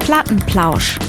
Plattenplausch.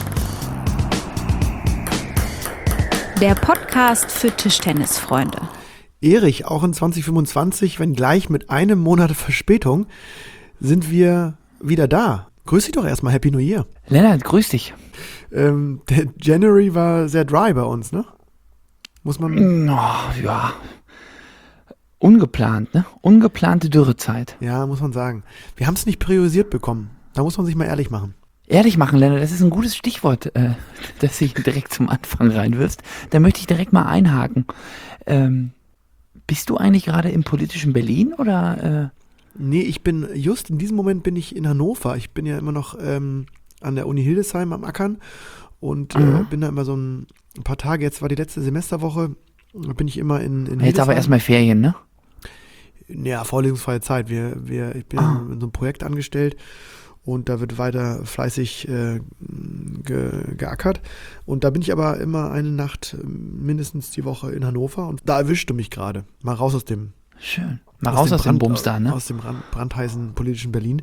Der Podcast für Tischtennisfreunde. Erich, auch in 2025, wenn gleich mit einem Monat Verspätung, sind wir wieder da. Grüß dich doch erstmal, Happy New Year. Lennart, grüß dich. Der January war sehr dry bei uns, ne? Muss man... Ja, ungeplant, ne? Ungeplante Dürrezeit. Ja, muss man sagen. Wir haben es nicht priorisiert bekommen. Da muss man sich mal ehrlich machen. Ehrlich machen, Lennart, das ist ein gutes Stichwort, das ich direkt zum Anfang reinwirfst. Da möchte ich direkt mal einhaken. Bist du eigentlich gerade im politischen Berlin oder... Nee, just in diesem Moment bin ich in Hannover. Ich bin ja immer noch an der Uni Hildesheim am Ackern und bin da immer so ein paar Tage, jetzt war die letzte Semesterwoche, bin ich immer in Hildesheim. Jetzt aber erstmal Ferien, ne? Ja, vorlesungsfreie Zeit. Ich bin in so einem Projekt angestellt und da wird weiter fleißig geackert. Und da bin ich aber immer eine Nacht mindestens die Woche in Hannover und da erwischte mich gerade. Mal raus aus dem... Schön. Mal raus aus dem Bums da, ne? Aus dem brandheißen politischen Berlin.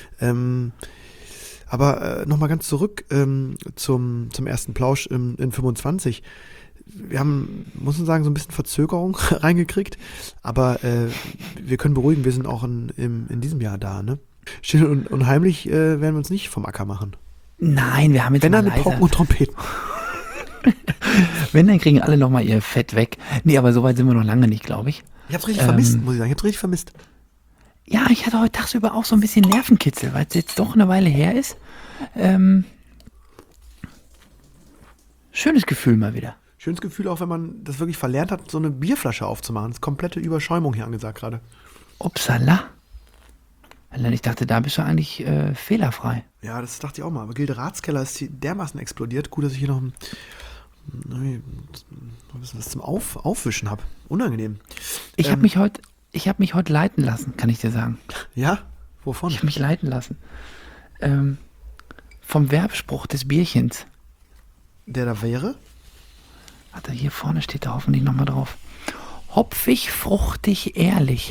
Aber nochmal ganz zurück zum ersten Plausch in 25. Wir haben, muss man sagen, so ein bisschen Verzögerung reingekriegt. Aber wir können beruhigen, wir sind auch in diesem Jahr da, ne? Still und heimlich werden wir uns nicht vom Acker machen. Nein, wir haben jetzt Wenn mal dann mit Pauken und Trompeten. Wenn, dann kriegen alle nochmal ihr Fett weg. Nee, aber so weit sind wir noch lange nicht, glaube ich. Ich hab's richtig vermisst, muss ich sagen. Ich hab's richtig vermisst. Ja, ich hatte heute tagsüber auch so ein bisschen Nervenkitzel, weil es jetzt doch eine Weile her ist. Schönes Gefühl mal wieder. Schönes Gefühl auch, wenn man das wirklich verlernt hat, so eine Bierflasche aufzumachen. Das ist komplette Überschäumung hier angesagt gerade. Upsala. Ich dachte, da bist du eigentlich fehlerfrei. Ja, das dachte ich auch mal. Aber Gilde Ratskeller ist hier dermaßen explodiert. Gut, dass ich hier noch was zum Aufwischen habe. Unangenehm. Ich habe mich heute leiten lassen, kann ich dir sagen. Ja? Wovon? Ich habe mich leiten lassen. Vom Werbspruch des Bierchens. Der da wäre? Warte, hier vorne steht da hoffentlich nochmal drauf. Hopfig, fruchtig, ehrlich.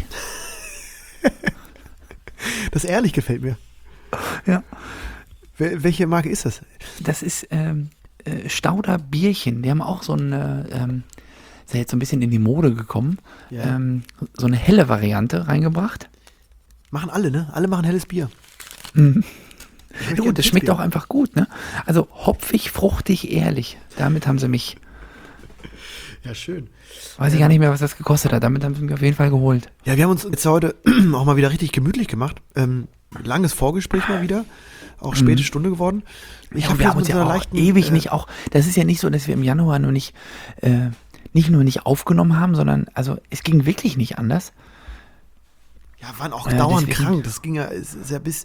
Das ehrlich gefällt mir. Ja. Welche Marke ist das? Das ist Stauder Bierchen. Die haben auch so eine, ist ja jetzt so ein bisschen in die Mode gekommen, Ja. so eine helle Variante reingebracht. Machen alle, ne? Alle machen helles Bier. Mhm. Ja, gut, das schmeckt auch einfach gut, ne? Also hopfig, fruchtig, ehrlich. Damit haben sie mich... Ja, schön. Weiß ich gar nicht mehr, was das gekostet hat. Damit haben sie mich auf jeden Fall geholt. Ja, wir haben uns jetzt heute auch mal wieder richtig gemütlich gemacht. Langes Vorgespräch mal wieder. Auch späte Stunde geworden. Wir haben uns ja auch ewig nicht auch... Das ist ja nicht so, dass wir im Januar nicht aufgenommen haben, sondern also es ging wirklich nicht anders. Ja, waren auch dauernd krank. Das ging ja sehr bis...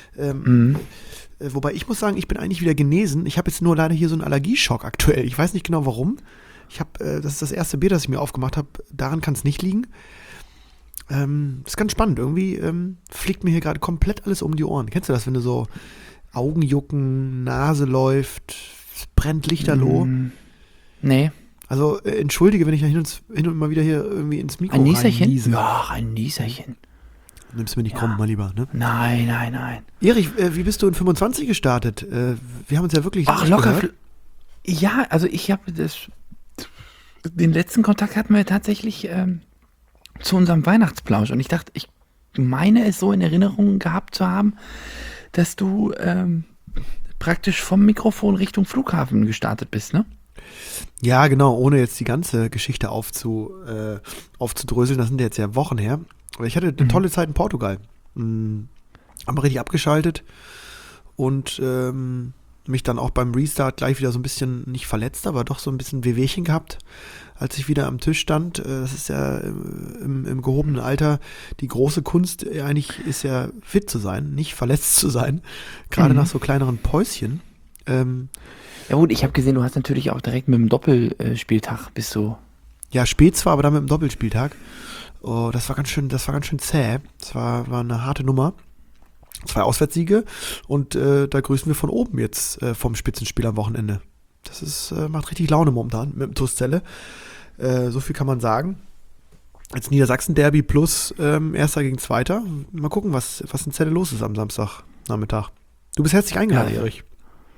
Wobei ich muss sagen, ich bin eigentlich wieder genesen. Ich habe jetzt nur leider hier so einen Allergieschock aktuell. Ich weiß nicht genau warum. Das ist das erste Bier, das ich mir aufgemacht habe. Daran kann es nicht liegen. Das ist ganz spannend. Irgendwie fliegt mir hier gerade komplett alles um die Ohren. Kennst du das, wenn du so Augen jucken, Nase läuft, es brennt lichterloh? Nee. Also entschuldige, wenn ich hin und mal wieder hier irgendwie ins Mikro Ein Nieserchen? reinniese. Ja, ein Nieserchen. Nimm's mir nicht krumm, mal lieber, ne? Nein. Erich, wie bist du in 25 gestartet? Wir haben uns ja wirklich... Ach, locker. Ja, also ich habe den letzten Kontakt hatten wir tatsächlich zu unserem Weihnachtsplausch. Und ich dachte, ich meine es so in Erinnerung gehabt zu haben, dass du praktisch vom Mikrofon Richtung Flughafen gestartet bist, ne? Ja, genau, ohne jetzt die ganze Geschichte aufzudröseln. Das sind jetzt ja Wochen her. Aber ich hatte eine tolle Zeit in Portugal. Haben richtig abgeschaltet und mich dann auch beim Restart gleich wieder so ein bisschen, nicht verletzt, aber doch so ein bisschen Wehwehchen gehabt, als ich wieder am Tisch stand. Das ist ja im gehobenen Alter die große Kunst, eigentlich ist ja fit zu sein, nicht verletzt zu sein. Gerade nach so kleineren Päuschen. Ja gut, ich habe gesehen, du hast natürlich auch direkt mit dem Doppelspieltag bist du... Ja, spät zwar, aber dann mit dem Doppelspieltag. Oh, das war ganz schön zäh. Das war eine harte Nummer. 2 Auswärtssiege und da grüßen wir von oben jetzt vom Spitzenspiel am Wochenende. Das macht richtig Laune momentan mit dem TuS Celle. So viel kann man sagen. Jetzt Niedersachsen-Derby plus Erster gegen Zweiter. Mal gucken, was in Celle los ist am Samstagnachmittag. Du bist herzlich eingeladen, Erich.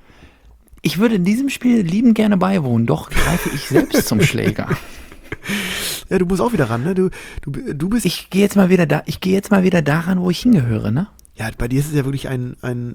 Ich würde in diesem Spiel liebend gerne beiwohnen, doch greife ich selbst zum Schläger. Ja, du musst auch wieder ran, ne? Du bist. Ich gehe jetzt mal wieder daran, wo ich hingehöre, ne? Ja, bei dir ist es ja wirklich ein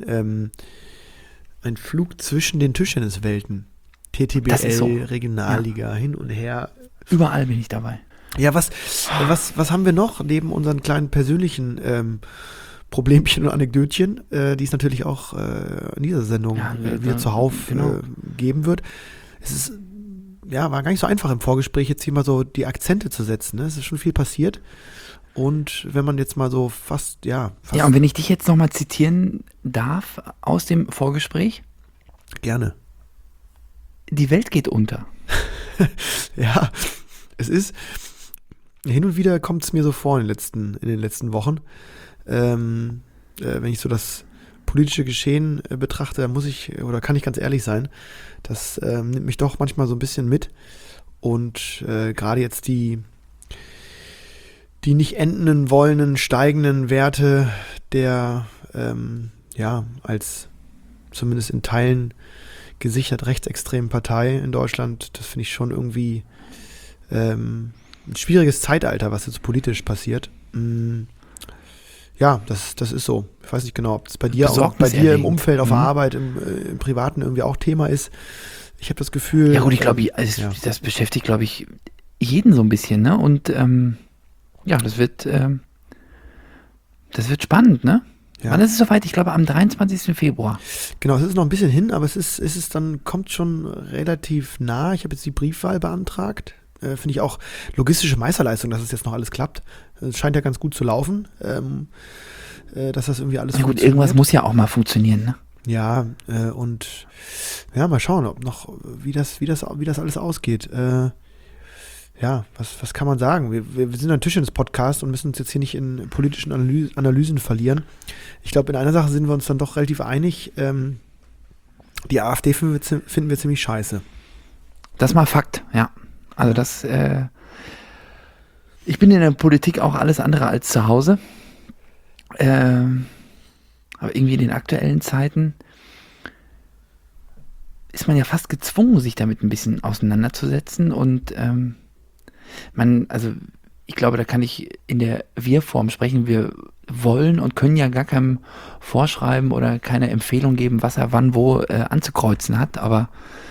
Flug zwischen den Tischtenniswelten. TTBL, Das ist so. Regionalliga, hin und her. Überall bin ich dabei. Ja, was haben wir noch neben unseren kleinen persönlichen Problemchen und Anekdötchen, die es natürlich auch in dieser Sendung wieder zuhauf geben wird. Es ist, war gar nicht so einfach im Vorgespräch jetzt hier mal so die Akzente zu setzen. Ne? Es ist schon viel passiert. Und wenn man jetzt mal so fast. Ja, und wenn ich dich jetzt nochmal zitieren darf aus dem Vorgespräch. Gerne. Die Welt geht unter. Ja, es ist, hin und wieder kommt es mir so vor in den letzten Wochen. Wenn ich so das politische Geschehen betrachte, kann ich ganz ehrlich sein, das nimmt mich doch manchmal so ein bisschen mit. Und gerade jetzt die nicht endenden wollenden, steigenden Werte der, als zumindest in Teilen gesichert rechtsextremen Partei in Deutschland, das finde ich schon irgendwie ein schwieriges Zeitalter, was jetzt politisch passiert. Ja, das ist so. Ich weiß nicht genau, ob es bei dir im Umfeld, auf der Arbeit, im Privaten irgendwie auch Thema ist. Ich habe das Gefühl. Ja gut, ich glaube, das beschäftigt, glaube ich, jeden so ein bisschen, ne? Und das wird spannend, ne? Ja. Wann ist es soweit? Ich glaube am 23. Februar. Genau, es ist noch ein bisschen hin, aber kommt schon relativ nah. Ich habe jetzt die Briefwahl beantragt. Finde ich auch logistische Meisterleistung, dass es jetzt noch alles klappt. Es scheint ja ganz gut zu laufen, dass das irgendwie alles funktioniert. Gut, irgendwas muss ja auch mal funktionieren, ne? Ja, und mal schauen, wie das alles ausgeht. Was kann man sagen? Wir sind ein Tischtennis-Podcast und müssen uns jetzt hier nicht in politischen Analysen verlieren. Ich glaube, in einer Sache sind wir uns dann doch relativ einig. Die AfD finden wir ziemlich scheiße. Das ist mal Fakt, ja. Also ich bin in der Politik auch alles andere als zu Hause. Aber irgendwie in den aktuellen Zeiten ist man ja fast gezwungen, sich damit ein bisschen auseinanderzusetzen und ich glaube, da kann ich in der Wir-Form sprechen. Wir wollen und können ja gar keinem vorschreiben oder keine Empfehlung geben, was er wann wo anzukreuzen hat. Aber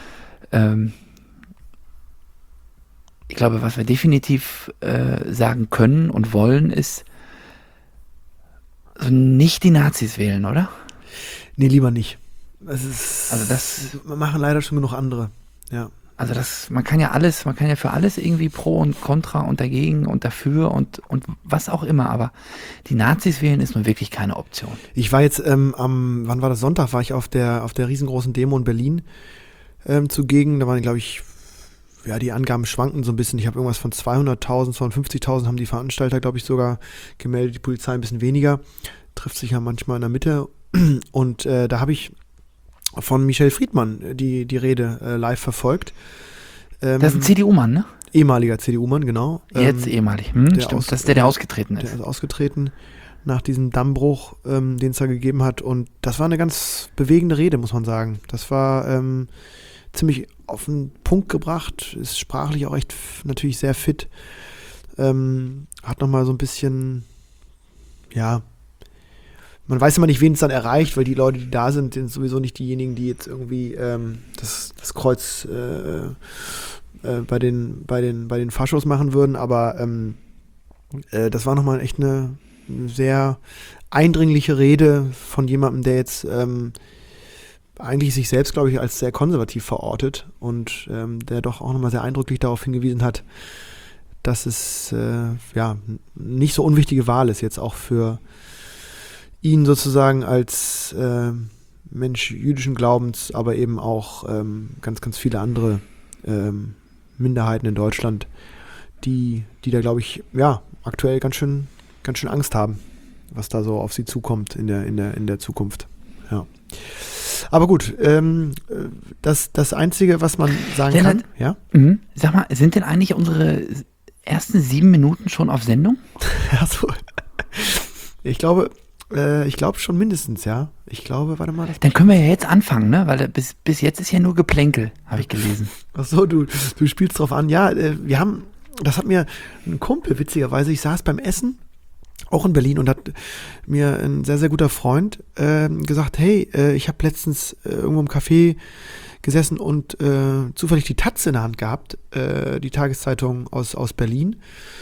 ich glaube, was wir definitiv sagen können und wollen, ist also nicht die Nazis wählen, oder? Nee, lieber nicht. Das machen leider schon genug andere, ja. Also man kann ja für alles irgendwie pro und contra und dagegen und dafür und was auch immer, aber die Nazis wählen ist nun wirklich keine Option. Ich war jetzt wann war das, Sonntag, war ich auf der riesengroßen Demo in Berlin zugegen, da waren, glaube ich, die Angaben schwanken so ein bisschen, ich habe irgendwas von 200.000, 250.000 haben die Veranstalter, glaube ich, sogar gemeldet, die Polizei ein bisschen weniger, trifft sich ja manchmal in der Mitte und da habe ich von Michel Friedmann die Rede live verfolgt. Das ist ein CDU-Mann, ne? Ehemaliger CDU-Mann, genau. Jetzt ehemalig. Stimmt, das ist der ausgetreten ist. Der ist ausgetreten nach diesem Dammbruch, den es da gegeben hat. Und das war eine ganz bewegende Rede, muss man sagen. Das war ziemlich auf den Punkt gebracht, ist sprachlich auch echt natürlich sehr fit. Hat nochmal so ein bisschen, man weiß immer nicht, wen es dann erreicht, weil die Leute, die da sind sowieso nicht diejenigen, die jetzt irgendwie das Kreuz bei den Faschos machen würden, aber das war nochmal echt eine sehr eindringliche Rede von jemandem, der jetzt eigentlich sich selbst, glaube ich, als sehr konservativ verortet und der doch auch nochmal sehr eindrücklich darauf hingewiesen hat, dass es nicht so unwichtige Wahl ist, jetzt auch für ihn sozusagen als Mensch jüdischen Glaubens, aber eben auch ganz, ganz viele andere Minderheiten in Deutschland, die da, glaube ich, aktuell ganz schön Angst haben, was da so auf sie zukommt in der Zukunft. Ja. Aber gut, das Einzige, was man sagen kann, ja? Sag mal, sind denn eigentlich unsere ersten 7 Minuten schon auf Sendung? Also, ich glaube, Ich glaube schon mindestens, ja. Ich glaube, warte mal. Dann können wir ja jetzt anfangen, ne? Weil bis jetzt ist ja nur Geplänkel, habe ich gelesen. Ach so, du spielst drauf an. Ja, das hat mir ein Kumpel, witzigerweise, ich saß beim Essen, auch in Berlin, und hat mir ein sehr, sehr guter Freund gesagt, hey, ich habe letztens irgendwo im Café gesessen und zufällig die taz in der Hand gehabt, die Tageszeitung aus Berlin,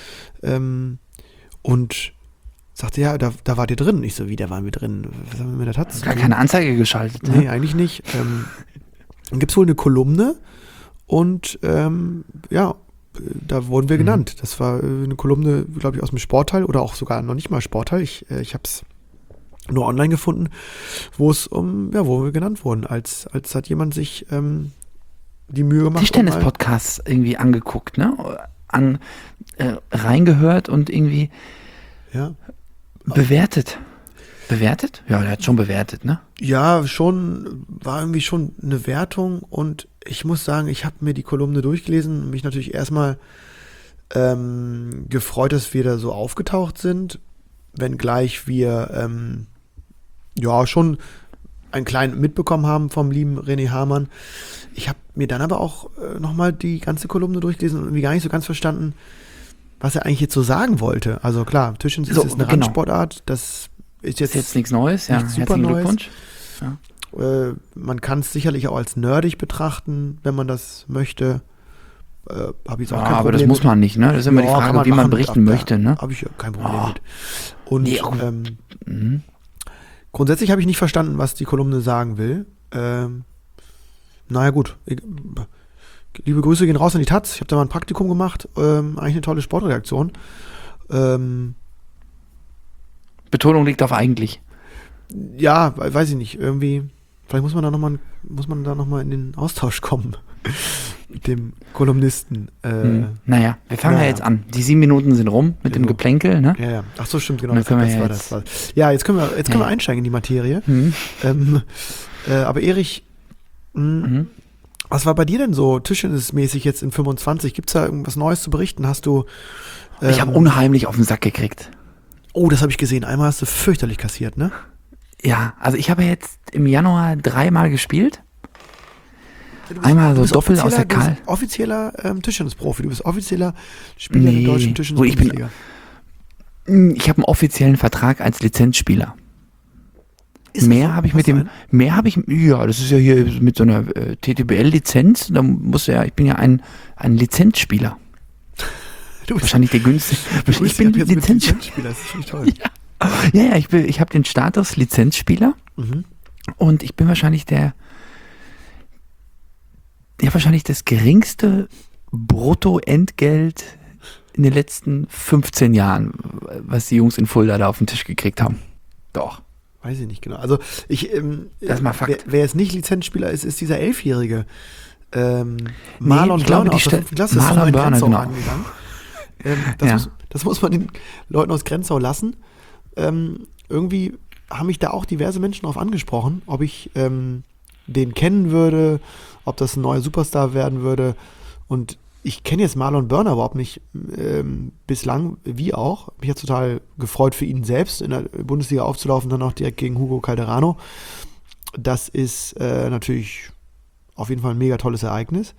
und sagte, ja, da wart ihr drin. Ich so, wie, da waren wir drin? Was haben wir mit der taz? Gar keine Anzeige geschaltet, ne? Nee, eigentlich nicht. Dann gibt es wohl eine Kolumne und ja, da wurden wir genannt. Das war eine Kolumne, glaube ich, aus dem Sportteil oder auch sogar noch nicht mal Sportteil. Ich habe es nur online gefunden, wo wir genannt wurden, als hat jemand sich die Mühe gemacht. Tischtennis-Podcasts irgendwie angeguckt, ne? Reingehört und irgendwie bewertet. Bewertet? Ja, der hat schon bewertet, ne? Ja, war irgendwie schon eine Wertung, und ich muss sagen, ich habe mir die Kolumne durchgelesen und mich natürlich erstmal gefreut, dass wir da so aufgetaucht sind, wenngleich wir schon einen kleinen mitbekommen haben vom lieben René Hamann. Ich habe mir dann aber auch nochmal die ganze Kolumne durchgelesen und irgendwie gar nicht so ganz verstanden, was er eigentlich jetzt so sagen wollte. Also klar, Tischtennis ist eine Randsportart, das ist jetzt nichts Neues, ja. Herzlichen Glückwunsch. Ja. Man kann es sicherlich auch als nerdig betrachten, wenn man das möchte. Habe ich jetzt auch kein Problem aber das muss man nicht, ne? Das ist immer die Frage, wie man berichten möchte, ne? Habe ich kein Problem mit. Und grundsätzlich habe ich nicht verstanden, was die Kolumne sagen will. Naja, gut. Liebe Grüße gehen raus an die taz. Ich habe da mal ein Praktikum gemacht. Eigentlich eine tolle Sportredaktion. Betonung liegt auf eigentlich. Ja, weiß ich nicht. Irgendwie, vielleicht muss man da nochmal in den Austausch kommen mit dem Kolumnisten. Naja, wir fangen ja jetzt an. Die 7 Minuten sind rum mit dem Geplänkel, ne? Ja. Ach so, stimmt, genau. Das war. Ja, jetzt können wir einsteigen in die Materie. Aber Erich, was war bei dir denn so tischtennismäßig jetzt in 25? Gibt es da irgendwas Neues zu berichten? Hast du... ich habe unheimlich auf den Sack gekriegt. Oh, das habe ich gesehen. Einmal hast du fürchterlich kassiert, ne? Ja, also ich habe jetzt im Januar 3-mal gespielt. Einmal so doppelt aus der Karl. Du bist offizieller Tischtennisprofi. Du bist offizieller Spieler der deutschen Tischtennis-Bundesliga. Ich habe einen offiziellen Vertrag als Lizenzspieler. Mehr habe ich ja, das ist ja hier mit so einer TTBL-Lizenz, da ich bin ja ein Lizenzspieler. Wahrscheinlich der günstigste. Ich bin Lizenzspieler, das ist toll. Ja, ich habe den Status Lizenzspieler und ich bin wahrscheinlich wahrscheinlich das geringste Bruttoentgelt in den letzten 15 Jahren, was die Jungs in Fulda da auf den Tisch gekriegt haben. Doch. Weiß ich nicht genau. Also das ist mal Fakt. Wer jetzt nicht Lizenzspieler ist dieser 11-Jährige. Marlon Börner aus der 5. Klasse. Marlon Börner, genau. Das muss man den Leuten aus Grenzau lassen. Irgendwie haben mich da auch diverse Menschen darauf angesprochen, ob ich den kennen würde, ob das ein neuer Superstar werden würde. Und ich kenne jetzt Marlon Börner überhaupt nicht bislang, wie auch. Mich hat total gefreut für ihn selbst, in der Bundesliga aufzulaufen, dann auch direkt gegen Hugo Calderano. Das ist natürlich auf jeden Fall ein mega tolles Ereignis.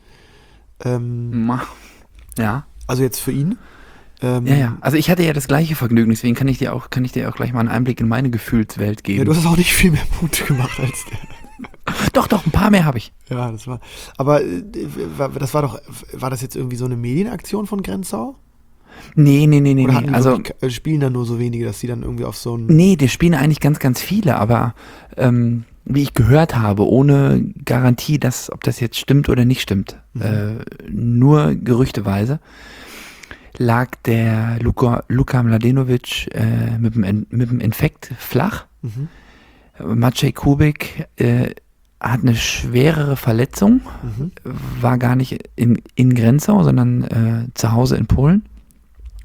Ja. Also jetzt für ihn. Ja. Also ich hatte ja das gleiche Vergnügen, deswegen kann ich dir auch gleich mal einen Einblick in meine Gefühlswelt geben. Ja, du hast auch nicht viel mehr Punkte gemacht als der. Doch, ein paar mehr habe ich. Ja, das war. Aber war das jetzt irgendwie so eine Medienaktion von Grenzau? Nee. Oder also spielen da nur so wenige, dass sie dann irgendwie auf so ein... Nee, die spielen eigentlich ganz, ganz viele, aber wie ich gehört habe, ohne Garantie, ob das jetzt stimmt oder nicht stimmt, nur gerüchteweise, lag der Luka Mladenovic mit dem Infekt flach. Maciej Kubik hat eine schwerere Verletzung, war gar nicht in Grenzau, sondern zu Hause in Polen.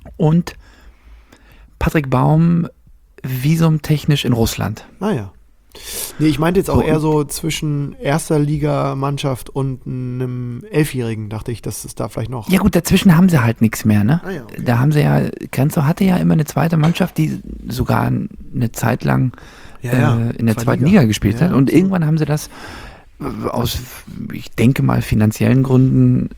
Und Patrick Baum visumtechnisch in Russland. Ah ja. Nee, ich meinte jetzt auch So, eher so zwischen erster Liga-Mannschaft und einem Elfjährigen, dachte ich, dass es da vielleicht noch. Ja gut, dazwischen haben sie halt nichts mehr, ne? Ah ja, okay. Da haben sie ja, Grenzow hatte ja immer eine zweite Mannschaft, die sogar eine Zeit lang in der zweiten Liga gespielt hat. Und irgendwann haben sie das aus, ich denke mal, finanziellen Gründen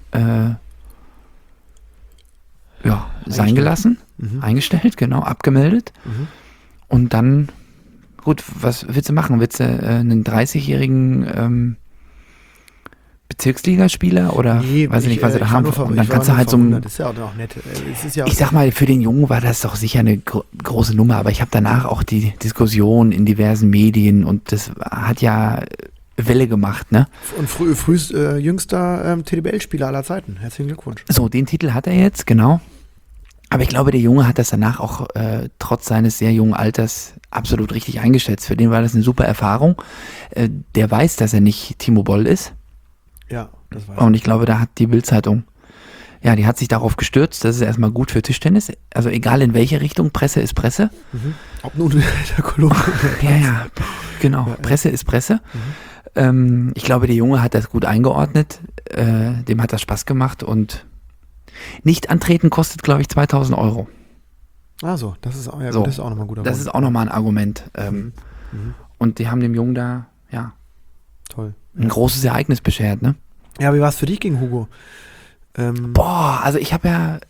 sein gelassen, eingestellt, genau, abgemeldet. Und dann, gut, was willst du machen? Willst du einen 30-jährigen Bezirksligaspieler oder weiß ich nicht, was sie da haben? Und dann kannst du halt so ein, das ist ja auch noch nett. Es ist ja ich sag mal, für den Jungen war das doch sicher eine große Nummer, aber ich habe danach auch die Diskussion in diversen Medien und das hat ja Welle gemacht, ne? Und jüngster TDBL-Spieler aller Zeiten. Herzlichen Glückwunsch. So, den Titel hat er jetzt, genau. Aber ich glaube, der Junge hat das danach auch trotz seines sehr jungen Alters absolut richtig eingeschätzt. Für den war das eine super Erfahrung. Der weiß, dass er nicht Timo Boll ist. Ja, das weiß Und ich glaube, da hat die Bild-Zeitung, ja, die hat sich darauf gestürzt. Das ist erstmal gut für Tischtennis. Also egal in welche Richtung, Presse ist Presse. Ob nun in der Kolumne. Ja, genau. Presse ist Presse. Ich glaube, der Junge hat das gut eingeordnet. Dem hat das Spaß gemacht und nicht antreten kostet, glaube ich, 2.000 €. Also, das ist auch, So, das ist auch nochmal ein guter Das Grund. ist auch nochmal ein Argument. Und die haben dem Jungen da, ja, Toll. ein großes Ereignis beschert, ne? Ja, wie war es für dich gegen Hugo? Boah, also ich habe ja,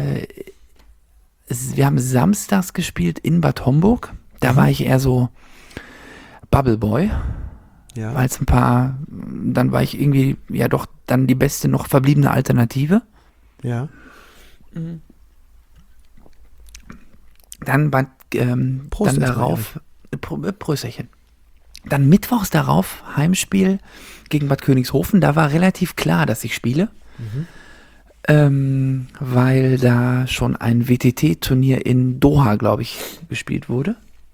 wir haben samstags gespielt in Bad Homburg. Da war ich eher so Bubble Boy, Ja. weil es dann war ich irgendwie, ja doch, dann die beste noch verbliebene Alternative. Ja. Dann Prost dann erstmal, darauf, Prösterchen. Dann mittwochs darauf Heimspiel gegen Bad Königshofen. Da war relativ klar, dass ich spiele. Weil da schon ein WTT-Turnier in Doha, glaube ich, gespielt wurde.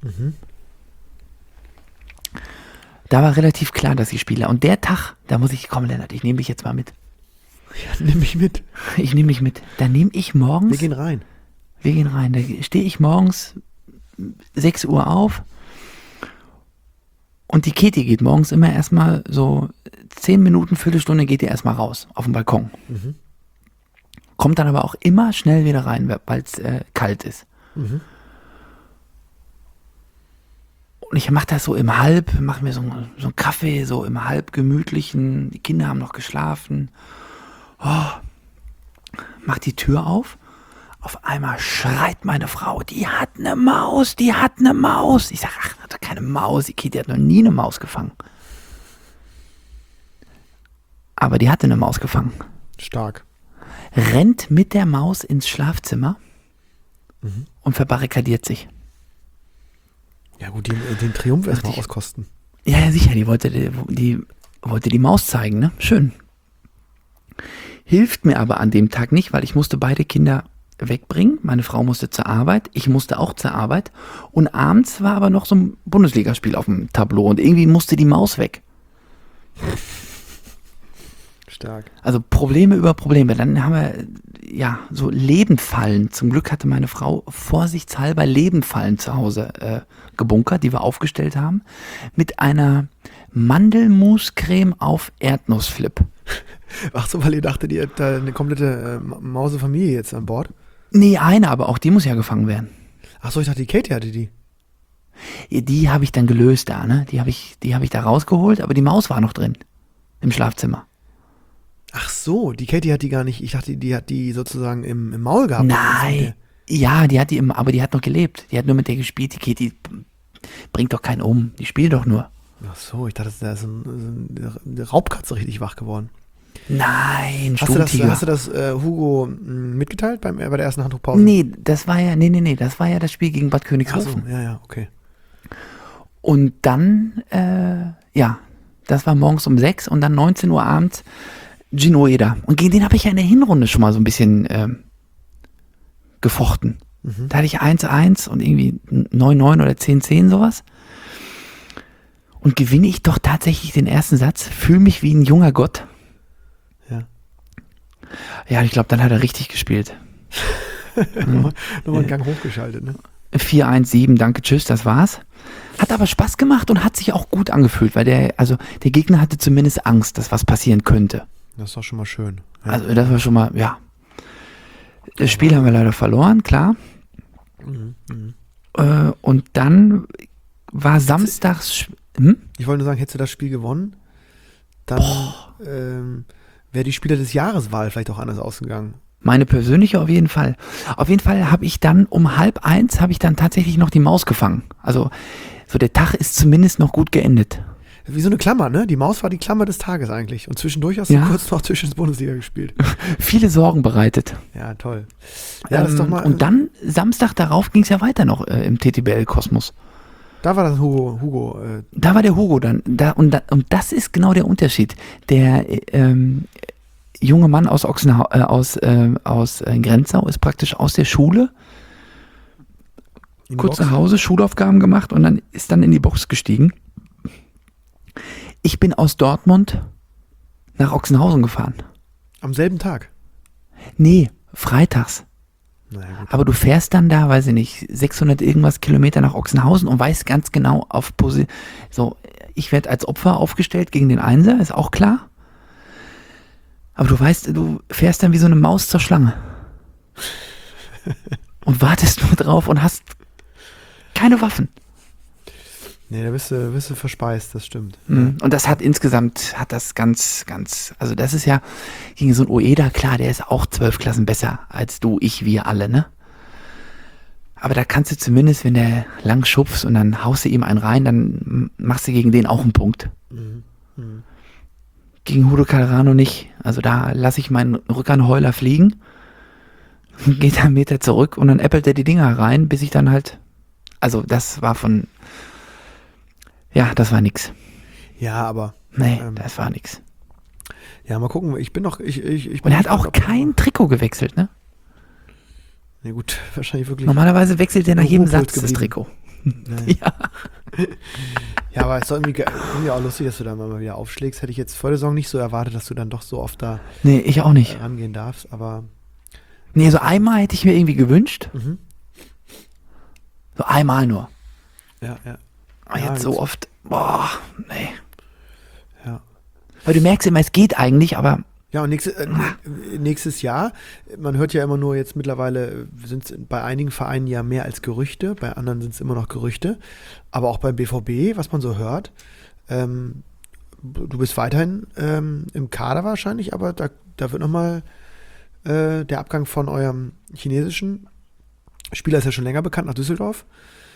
Da war relativ klar, dass ich spiele. Und der Tag, da muss ich, komm Lennart, ich nehme dich jetzt mal mit. Ja, nimm mich mit. Ich nehme mich mit. Da nehme ich morgens. Wir gehen rein. Da stehe ich morgens 6 Uhr auf. Und die Keti geht morgens immer erstmal so 10 Minuten, Viertelstunde geht die erstmal raus auf den Balkon. Kommt dann aber auch immer schnell wieder rein, weil es kalt ist. Und ich mache das so mache mir so einen Kaffee, so im halb gemütlichen, die Kinder haben noch geschlafen. Mach die Tür auf. Auf einmal schreit meine Frau, die hat eine Maus, die hat eine Maus. Ich sage, ach, hat doch keine Maus, die Kitty hat noch nie eine Maus gefangen. Aber die hatte eine Maus gefangen. Stark. Rennt mit der Maus ins Schlafzimmer und verbarrikadiert sich. Ja gut, den Triumph erstmal auskosten. Ja, sicher, die wollte die Maus zeigen, ne? Schön. Hilft mir aber an dem Tag nicht, weil ich musste beide Kinder wegbringen. Meine Frau musste zur Arbeit, ich musste auch zur Arbeit. Und abends war aber noch so ein Bundesligaspiel auf dem Tableau und irgendwie musste die Maus weg. Stark. Also Probleme über Probleme. Dann haben wir ja so Lebenfallen. Zum Glück hatte meine Frau vorsichtshalber Lebenfallen zu Hause gebunkert, die wir aufgestellt haben, mit einer Mandelmuscreme auf Erdnussflip. Ach so, weil ihr dachtet, ihr habt da eine komplette Mausefamilie jetzt an Bord? Nee, eine, aber auch die muss ja gefangen werden. Ach so, ich dachte, die Katie hatte die. Die habe ich dann gelöst da, ne? Die hab ich da rausgeholt, aber die Maus war noch drin. Im Schlafzimmer. Ach so, die Katie hat die gar nicht, ich dachte, die hat die sozusagen im Maul gehabt. Nein. Ja, die hat aber die hat noch gelebt. Die hat nur mit der gespielt. Die Katie bringt doch keinen um. Die spielt doch nur. Ach so, ich dachte, da ist eine Raubkatze richtig wach geworden. Nein, Hast du das Hugo mitgeteilt bei der ersten Handtuchpause? Nee, das war ja das Spiel gegen Bad Ach Königshofen. so, ja, okay. Und dann, das war morgens um 6 und dann 19 Uhr abends Gino Eder. Und gegen den habe ich ja in der Hinrunde schon mal so ein bisschen gefochten. Da hatte ich 1-1 und irgendwie 9-9 oder 10-10 sowas. Und gewinne ich doch tatsächlich den ersten Satz, fühle mich wie ein junger Gott. Ja. Ja, ich glaube, dann hat er richtig gespielt. Nochmal einen Gang hochgeschaltet, ne? 4-1-7, danke, tschüss, das war's. Hat aber Spaß gemacht und hat sich auch gut angefühlt, weil der Gegner hatte zumindest Angst, dass was passieren könnte. Das ist doch schon mal schön. Ja. Also das war schon mal, ja. Das Spiel haben wir leider verloren, klar. Und dann war samstags... Ich wollte nur sagen, hättest du das Spiel gewonnen, dann wäre die Spieler des Jahreswahl vielleicht auch anders ausgegangen. Meine persönliche auf jeden Fall. Auf jeden Fall habe ich dann um 12:30 habe ich dann tatsächlich noch die Maus gefangen. Also so der Tag ist zumindest noch gut geendet. Wie so eine Klammer, ne? Die Maus war die Klammer des Tages eigentlich. Und zwischendurch hast du kurz noch Tischens Bundesliga gespielt. Viele Sorgen bereitet. Ja, toll. Ja, das ist doch mal. Und dann, Samstag darauf, ging es ja weiter noch im TTBL-Kosmos. Da war das Hugo. Da war der Hugo dann. Und das ist genau der Unterschied. Der junge Mann aus Grenzau ist praktisch aus der Schule kurz nach Hause, Schulaufgaben gemacht und ist dann in die Box gestiegen. Ich bin aus Dortmund nach Ochsenhausen gefahren. Am selben Tag? Nee, freitags. Naja, gut. Aber du fährst dann da, weiß ich nicht, 600 irgendwas Kilometer nach Ochsenhausen und weißt ganz genau auf Position. So, ich werde als Opfer aufgestellt gegen den Einser, ist auch klar. Aber du weißt, du fährst dann wie so eine Maus zur Schlange. Und wartest nur drauf und hast keine Waffen. Nee, da bist du verspeist, das stimmt. Und das hat insgesamt, ganz, also das ist ja gegen so ein Ueda, klar, der ist auch 12 Klassen besser als du, ich, wir alle, ne? Aber da kannst du zumindest, wenn der lang schubst und dann haust du ihm einen rein, dann machst du gegen den auch einen Punkt. Gegen Hudo Calderano nicht. Also da lasse ich meinen Rückernheuler fliegen, geht einen Meter zurück und dann äppelt er die Dinger rein, bis ich dann halt, also das war das war nix. Ja, aber. Nee, das war nix. Ja, mal gucken. Ich bin noch. Und er hat auch kein Trikot gewechselt, ne? Nee, gut, wahrscheinlich wirklich. Normalerweise wechselt er nach jedem Ruhepol Satz das Trikot. Nee. Ja. Ja, aber es ist doch irgendwie auch lustig, dass du da mal wieder aufschlägst. Hätte ich jetzt vor der Saison nicht so erwartet, dass du dann doch so oft da Nee, ich auch nicht. rangehen darfst, aber. Nee, so einmal hätte ich mir irgendwie gewünscht. Mhm. So einmal nur. Ja. Aber Ja, jetzt so oft, boah, nee. Ja. Weil du merkst immer, es geht eigentlich, aber Ja, und nächstes Jahr, man hört ja immer nur jetzt mittlerweile, sind es bei einigen Vereinen ja mehr als Gerüchte, bei anderen sind es immer noch Gerüchte, aber auch beim BVB, was man so hört, du bist weiterhin im Kader wahrscheinlich, aber da wird nochmal der Abgang von eurem chinesischen Spieler ist ja schon länger bekannt, nach Düsseldorf.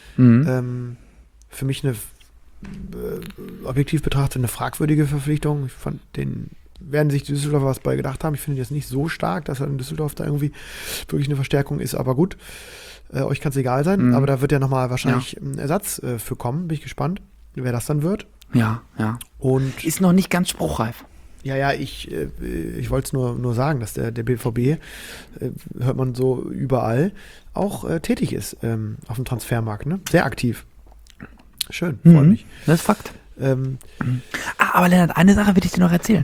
Für mich eine objektiv betrachtet eine fragwürdige Verpflichtung. Ich fand werden sich die Düsseldorfer was bei gedacht haben. Ich finde jetzt nicht so stark, dass er in Düsseldorf da irgendwie wirklich eine Verstärkung ist, aber gut. Euch kann es egal sein, aber da wird ja nochmal wahrscheinlich ein Ersatz für kommen. Bin ich gespannt, wer das dann wird. ja. Und Ist noch nicht ganz spruchreif. ja, ich wollte es nur sagen, dass der BVB, hört man so überall, auch tätig ist auf dem Transfermarkt, ne? Sehr aktiv. Schön, freut mich. Das ist Fakt. Aber Lennart, eine Sache will ich dir noch erzählen.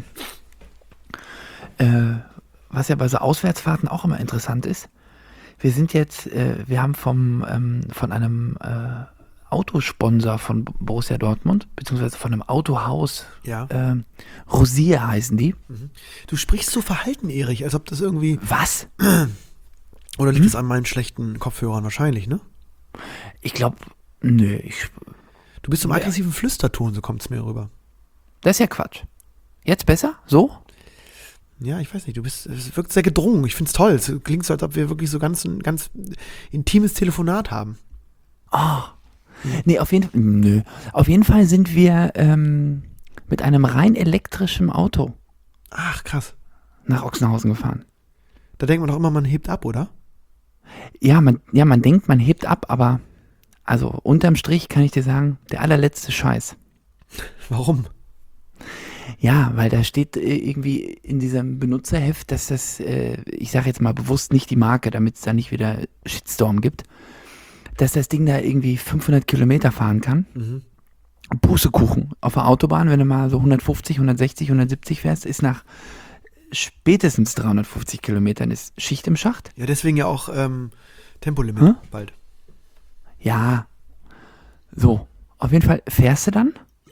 Was ja bei so Auswärtsfahrten auch immer interessant ist. Wir haben von einem Autosponsor von Borussia Dortmund, beziehungsweise von einem Autohaus, Ja. Rosier heißen die. Du sprichst so verhalten, Erich, als ob das irgendwie. Was? Oder liegt es an meinen schlechten Kopfhörern wahrscheinlich, ne? Ich glaube, nö, Du bist im aggressiven Flüsterton, so kommt es mir rüber. das ist ja Quatsch. Jetzt besser? So? Ja, ich weiß nicht, es wirkt sehr gedrungen. Ich finde es toll. Es klingt so, als ob wir wirklich so ein ganz intimes Telefonat haben. Nee, auf jeden Fall sind wir mit einem rein elektrischen Auto Ach, krass. nach Ochsenhausen gefahren. Da denkt man doch immer, man hebt ab, oder? Ja, man denkt, man hebt ab, aber also unterm Strich kann ich dir sagen, der allerletzte Scheiß. Warum? Ja, weil da steht irgendwie in diesem Benutzerheft, dass das, ich sage jetzt mal bewusst nicht die Marke, damit es da nicht wieder Shitstorm gibt, dass das Ding da irgendwie 500 Kilometer fahren kann. Pustekuchen. Auf der Autobahn, wenn du mal so 150, 160, 170 fährst, ist nach spätestens 350 Kilometern ist Schicht im Schacht. Ja, deswegen ja auch Tempolimit bald. Ja. So, auf jeden Fall fährst du dann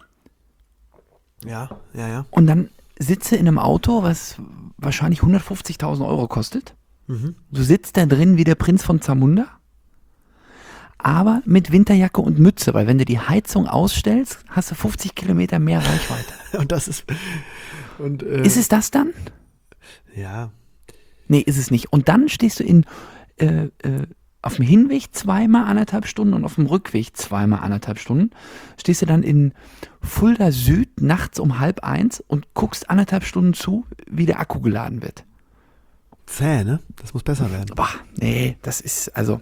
Ja, ja, ja. und dann sitze in einem Auto, was wahrscheinlich 150.000 Euro kostet. Mhm. Du sitzt da drin wie der Prinz von Zamunda, aber mit Winterjacke und Mütze, weil wenn du die Heizung ausstellst, hast du 50 Kilometer mehr Reichweite. Und das ist. Und, Ist es das dann? Ja. Nee, ist es nicht. Und dann stehst du auf dem Hinweg zweimal 1,5 Stunden und auf dem Rückweg zweimal 1,5 Stunden. Stehst du dann in Fulda Süd nachts um 12:30 und guckst 1,5 Stunden zu, wie der Akku geladen wird. Zäh, ne? Das muss besser werden. Boah, nee, das ist, also,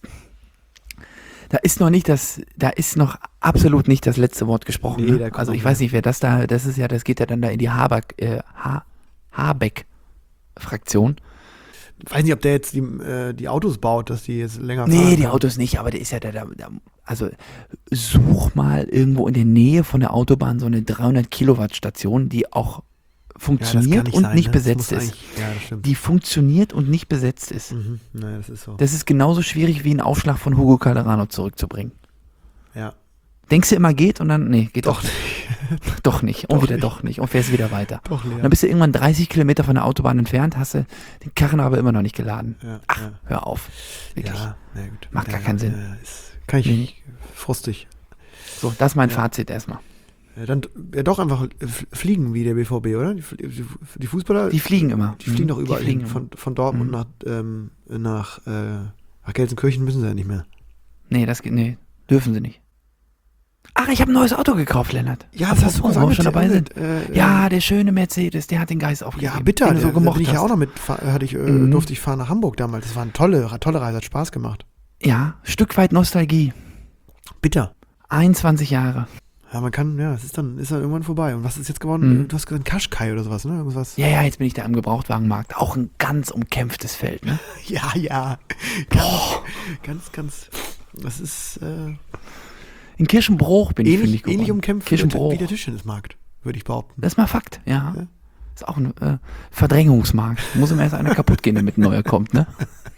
da ist noch absolut nicht das letzte Wort gesprochen. Nee, Ne? da kommt Also noch ich mehr. weiß nicht, wer das geht ja dann da in die Habeck-Fraktion. Ich weiß nicht, ob der jetzt die Autos baut, dass die jetzt länger fahren. Nee, die Autos nicht, aber der ist ja also such mal irgendwo in der Nähe von der Autobahn so eine 300 Kilowatt Station, die auch funktioniert und nicht besetzt ist. Ja, das stimmt. Die funktioniert und nicht besetzt ist. Mhm. Naja, das ist so. Das ist genauso schwierig wie einen Aufschlag von Hugo Calderano zurückzubringen. Ja. Denkst du immer geht und dann, nee, geht Doch nicht. nicht. Doch nicht. Und Doch wieder nicht. doch nicht. Und fährst wieder weiter. Doch leer. Und dann bist du irgendwann 30 Kilometer von der Autobahn entfernt, hast du den Karren aber immer noch nicht geladen. Ja, Ach, ja. hör auf. Wirklich. Ja, na gut. Macht gar Ja, keinen Sinn. Ja, kann ich Nee. frustig. So, das ist mein Ja. Fazit erstmal. Ja, dann doch einfach fliegen wie der BVB, oder? Die Fußballer, Die fliegen immer. die fliegen doch überall fliegen hin. immer. Von Dortmund nach Gelsenkirchen müssen sie ja nicht mehr. Nee, dürfen sie nicht. Ach, ich habe ein neues Auto gekauft, Lennart. Ja, das hast du Apropos, gesagt. wo wir schon dabei sind. Ja, der schöne Mercedes, der hat den Geist aufgegeben. Ja, bitter. Den du so Da gemocht bin ich ja hast. auch noch mit, durfte ich fahren nach Hamburg damals. Das war eine tolle Reise, hat Spaß gemacht. Ja, Stück weit Nostalgie. Bitter. 21 Jahre. Ja, es ist dann irgendwann vorbei. Und was ist jetzt geworden? Mhm. Du hast gesagt Qashqai oder sowas, ne? Irgendwas. Ja, jetzt bin ich da am Gebrauchtwagenmarkt. Auch ein ganz umkämpftes Feld, ne? Ja. Ganz. Das ist In Kirchenbruch bin ich, finde ich, ähnlich geworden. umkämpft Kirchenbruch. wie der Tischtennismarkt, würde ich behaupten. Das ist mal Fakt, ja. Ja. Ist auch ein Verdrängungsmarkt. Muss ihm erst einer kaputt gehen, damit ein neuer kommt, ne?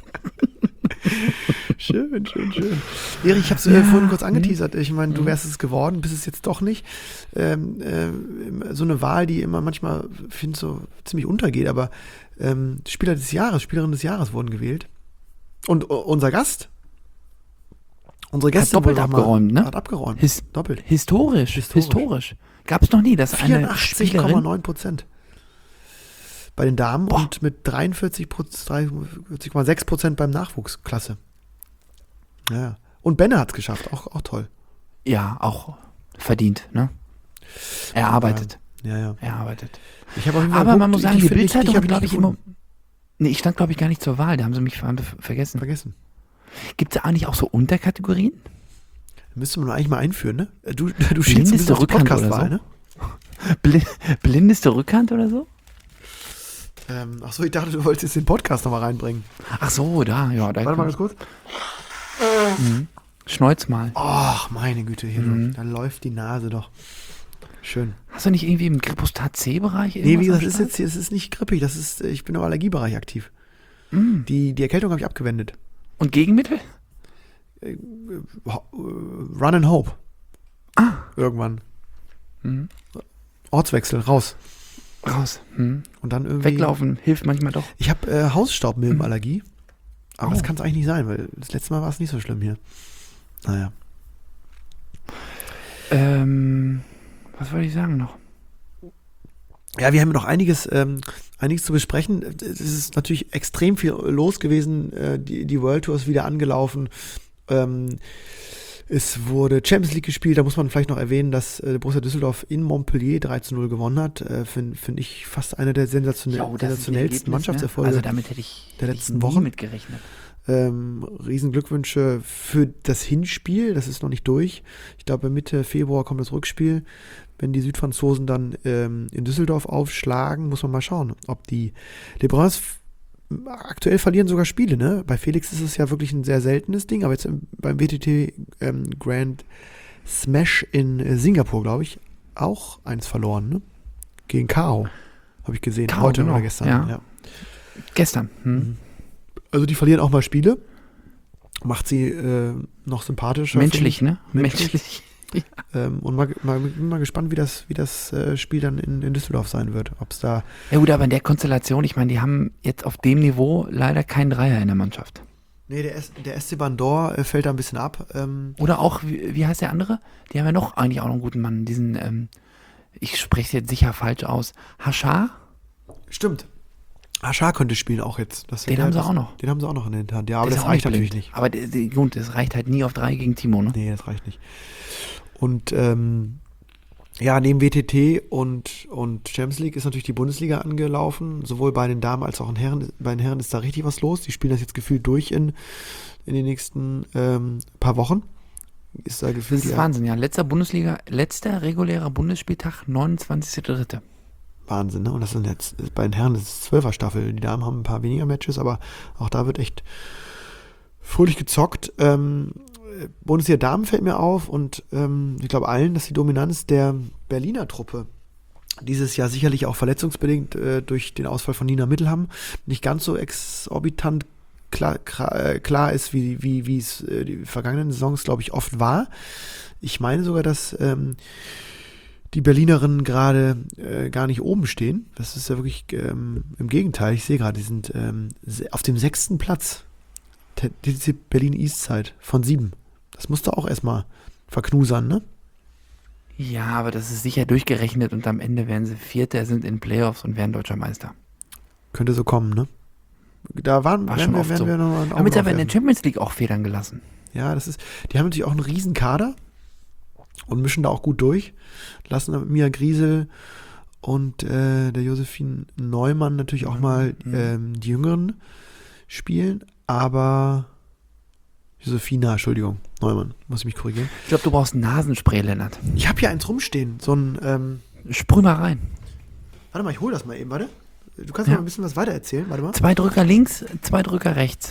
Schön. Erich, ich habe es Ja, vorhin kurz angeteasert. Ich meine, du wärst es geworden, bist es jetzt doch nicht. So eine Wahl, die immer manchmal, finde so ziemlich untergeht, aber Spielerin des Jahres wurden gewählt. Und unser Gast, unsere Gäste doppelt abgeräumt, ne? Hat abgeräumt. Doppelt. Historisch. Gab es noch nie, dass eine Spielerin 84,9% bei den Damen und mit 43,6% beim Nachwuchsklasse. Ja. Und Benne hat es geschafft, auch toll. ja auch verdient, ne? Erarbeitet. Ja. Erarbeitet. Ich habe auf jeden Fall Aber geguckt, man muss sagen, die Bild-Zeitung hab hat, glaube ich, gefunden. immer. Nee, ich stand, glaube ich, gar nicht zur Wahl. Da haben sie mich vergessen. Vergessen. Gibt es eigentlich auch so Unterkategorien? Müsste man eigentlich mal einführen, ne? Du schiebst ein Blindeste bisschen auf die Rückhand oder Podcast-Wahl, so? ne? Blindeste Rückhand oder so? Achso, ich dachte, du wolltest jetzt den Podcast nochmal reinbringen. Ach so, da. Warte mal ganz kurz. Schneuz mal. Ach, meine Güte, hier da läuft die Nase doch. Schön. Hast du nicht irgendwie im Gripostat C-Bereich Nee, wie irgendwas gesagt, am es ist nicht grippig, ich bin im Allergiebereich aktiv. Mm. Die Erkältung habe ich abgewendet. Und Gegenmittel? Run and Hope. Irgendwann. Mhm. Ortswechsel, raus. Raus. Und dann irgendwie. Weglaufen hilft manchmal doch. Ich habe Hausstaubmilbenallergie. Aber das kann es eigentlich nicht sein, weil das letzte Mal war es nicht so schlimm hier. Naja. Was wollte ich sagen noch? Ja, wir haben noch einiges zu besprechen. Es ist natürlich extrem viel los gewesen. Die World Tour ist wieder angelaufen. Es wurde Champions League gespielt. Da muss man vielleicht noch erwähnen, dass Borussia Düsseldorf in Montpellier 3:0 gewonnen hat. Find ich fast eine der sensationellsten Mannschaftserfolge Also damit hätte ich der letzten nie Wochen mitgerechnet. Riesenglückwünsche für das Hinspiel. Das ist noch nicht durch. Ich glaube, Mitte Februar kommt das Rückspiel. Wenn die Südfranzosen dann in Düsseldorf aufschlagen, muss man mal schauen, ob die Les Bruns aktuell verlieren sogar Spiele, ne? Bei Felix ist es ja wirklich ein sehr seltenes Ding, aber jetzt beim WTT Grand Smash in Singapur, glaube ich, auch eins verloren, ne? Gegen Kao, habe ich gesehen, Kao, heute genau. oder gestern. Ja. Ja. Gestern. Also die verlieren auch mal Spiele. Macht sie noch sympathischer. Menschlich, finde ne? ich. Menschlich. Ja. Und bin mal gespannt, wie das Spiel dann in Düsseldorf sein wird. Ob es da. Ja gut, aber in der Konstellation, ich meine, die haben jetzt auf dem Niveau leider keinen Dreier in der Mannschaft. Nee, der Esteban Dor fällt da ein bisschen ab. Oder auch, wie heißt der andere? Die haben ja noch eigentlich auch noch einen guten Mann, diesen, ich spreche es jetzt sicher falsch aus, Hashar? Stimmt. Aschar könnte spielen auch jetzt. Den haben sie auch noch. Den haben sie auch noch in der Hinterhand. Ja, aber Der ist das auch reicht nicht natürlich blind. nicht. Aber gut, das reicht halt nie auf 3 gegen Timo, ne? Nee, das reicht nicht. Und ja, neben WTT und Champions League ist natürlich die Bundesliga angelaufen. Sowohl bei den Damen als auch bei den Herren ist da richtig was los. Die spielen das jetzt gefühlt durch in den nächsten paar Wochen. Ist da gefühlt, Das ist Wahnsinn, ja. Letzter regulärer Bundesspieltag, 29.3. Wahnsinn, ne? Und das sind jetzt bei den Herren ist es 12er Staffel. Die Damen haben ein paar weniger Matches, aber auch da wird echt fröhlich gezockt. Bundesliga Damen fällt mir auf und ich glaube allen, dass die Dominanz der Berliner Truppe dieses Jahr sicherlich auch verletzungsbedingt durch den Ausfall von Nina Mittelham nicht ganz so exorbitant klar ist, wie es die vergangenen Saisons, glaube ich, oft war. Ich meine sogar, dass die Berlinerinnen gerade gar nicht oben stehen. Das ist ja wirklich im Gegenteil. Ich sehe gerade, die sind auf dem 6. Platz. Die Berlin Eastside von 7. Das musst du auch erstmal verknusern, ne? Ja, aber das ist sicher durchgerechnet und am Ende werden sie Vierter, sind in Playoffs und werden Deutscher Meister. Könnte so kommen, ne? Da War schon oft so. wir noch Haben jetzt aber in der Champions League auch Federn gelassen. Ja, die haben natürlich auch einen riesen Kader und mischen da auch gut durch. Lassen mit Mia Griesel und der Josephine Neumann natürlich auch mal die Jüngeren spielen, aber Entschuldigung, Neumann, muss ich mich korrigieren. Ich glaube, du brauchst ein Nasenspray, Lennart. Ich habe hier eins rumstehen, so ein, Sprüh mal rein. warte mal, ich hole das mal eben, warte. Du kannst mal ein bisschen was weiter erzählen, warte mal. 2 Drücker links, 2 Drücker rechts.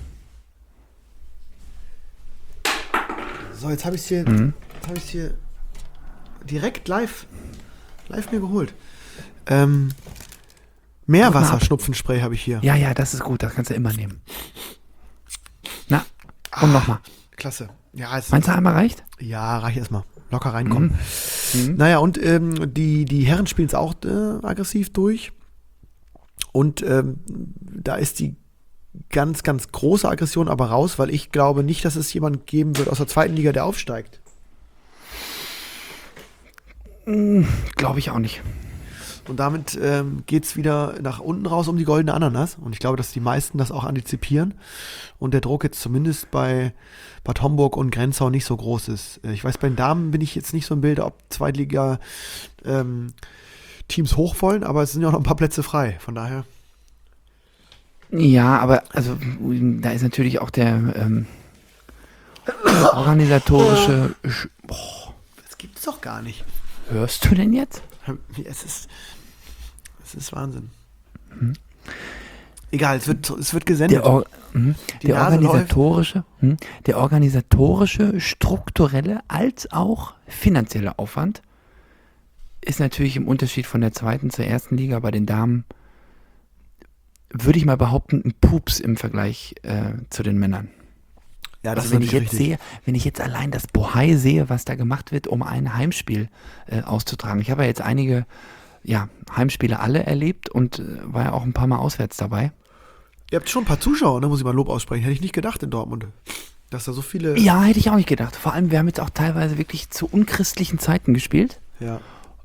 So, jetzt habe ich es hier direkt live mir geholt. Meerwasserschnupfenspray habe ich hier. Ja, das ist gut, das kannst du immer nehmen. Na, und nochmal. Klasse. Ja, Meinst du, einmal reicht? Ja, reicht erstmal. Locker reinkommen. Naja, und die Herren spielen es auch aggressiv durch. Und da ist die ganz, ganz große Aggression aber raus, weil ich glaube nicht, dass es jemanden geben wird aus der 2. Liga, der aufsteigt. Glaube ich auch nicht. Und damit geht es wieder nach unten raus um die goldene Ananas. Und ich glaube, dass die meisten das auch antizipieren. Und der Druck jetzt zumindest bei Bad Homburg und Grenzau nicht so groß ist. Ich weiß, bei den Damen bin ich jetzt nicht so im Bilde, ob Zweitliga Teams hoch wollen, aber es sind ja auch noch ein paar Plätze frei. Von daher. Ja, aber also da ist natürlich auch der organisatorische. Das gibt es doch gar nicht. Hörst du denn jetzt? Es ist Wahnsinn. Egal, es wird gesendet. Der organisatorische, strukturelle als auch finanzielle Aufwand ist natürlich im Unterschied von der 2. zur 1. Liga bei den Damen, würde ich mal behaupten, ein Pups im Vergleich zu den Männern. Ja, das Also ist richtig. wenn ich jetzt allein das Bohai sehe, was da gemacht wird, um ein Heimspiel auszutragen. Ich habe ja jetzt einige Heimspiele alle erlebt und war ja auch ein paar Mal auswärts dabei. Ihr habt schon ein paar Zuschauer, ne, muss ich mal Lob aussprechen. Hätte ich nicht gedacht in Dortmund, dass da so viele. Ja, hätte ich auch nicht gedacht. Vor allem, wir haben jetzt auch teilweise wirklich zu unchristlichen Zeiten gespielt. Ja.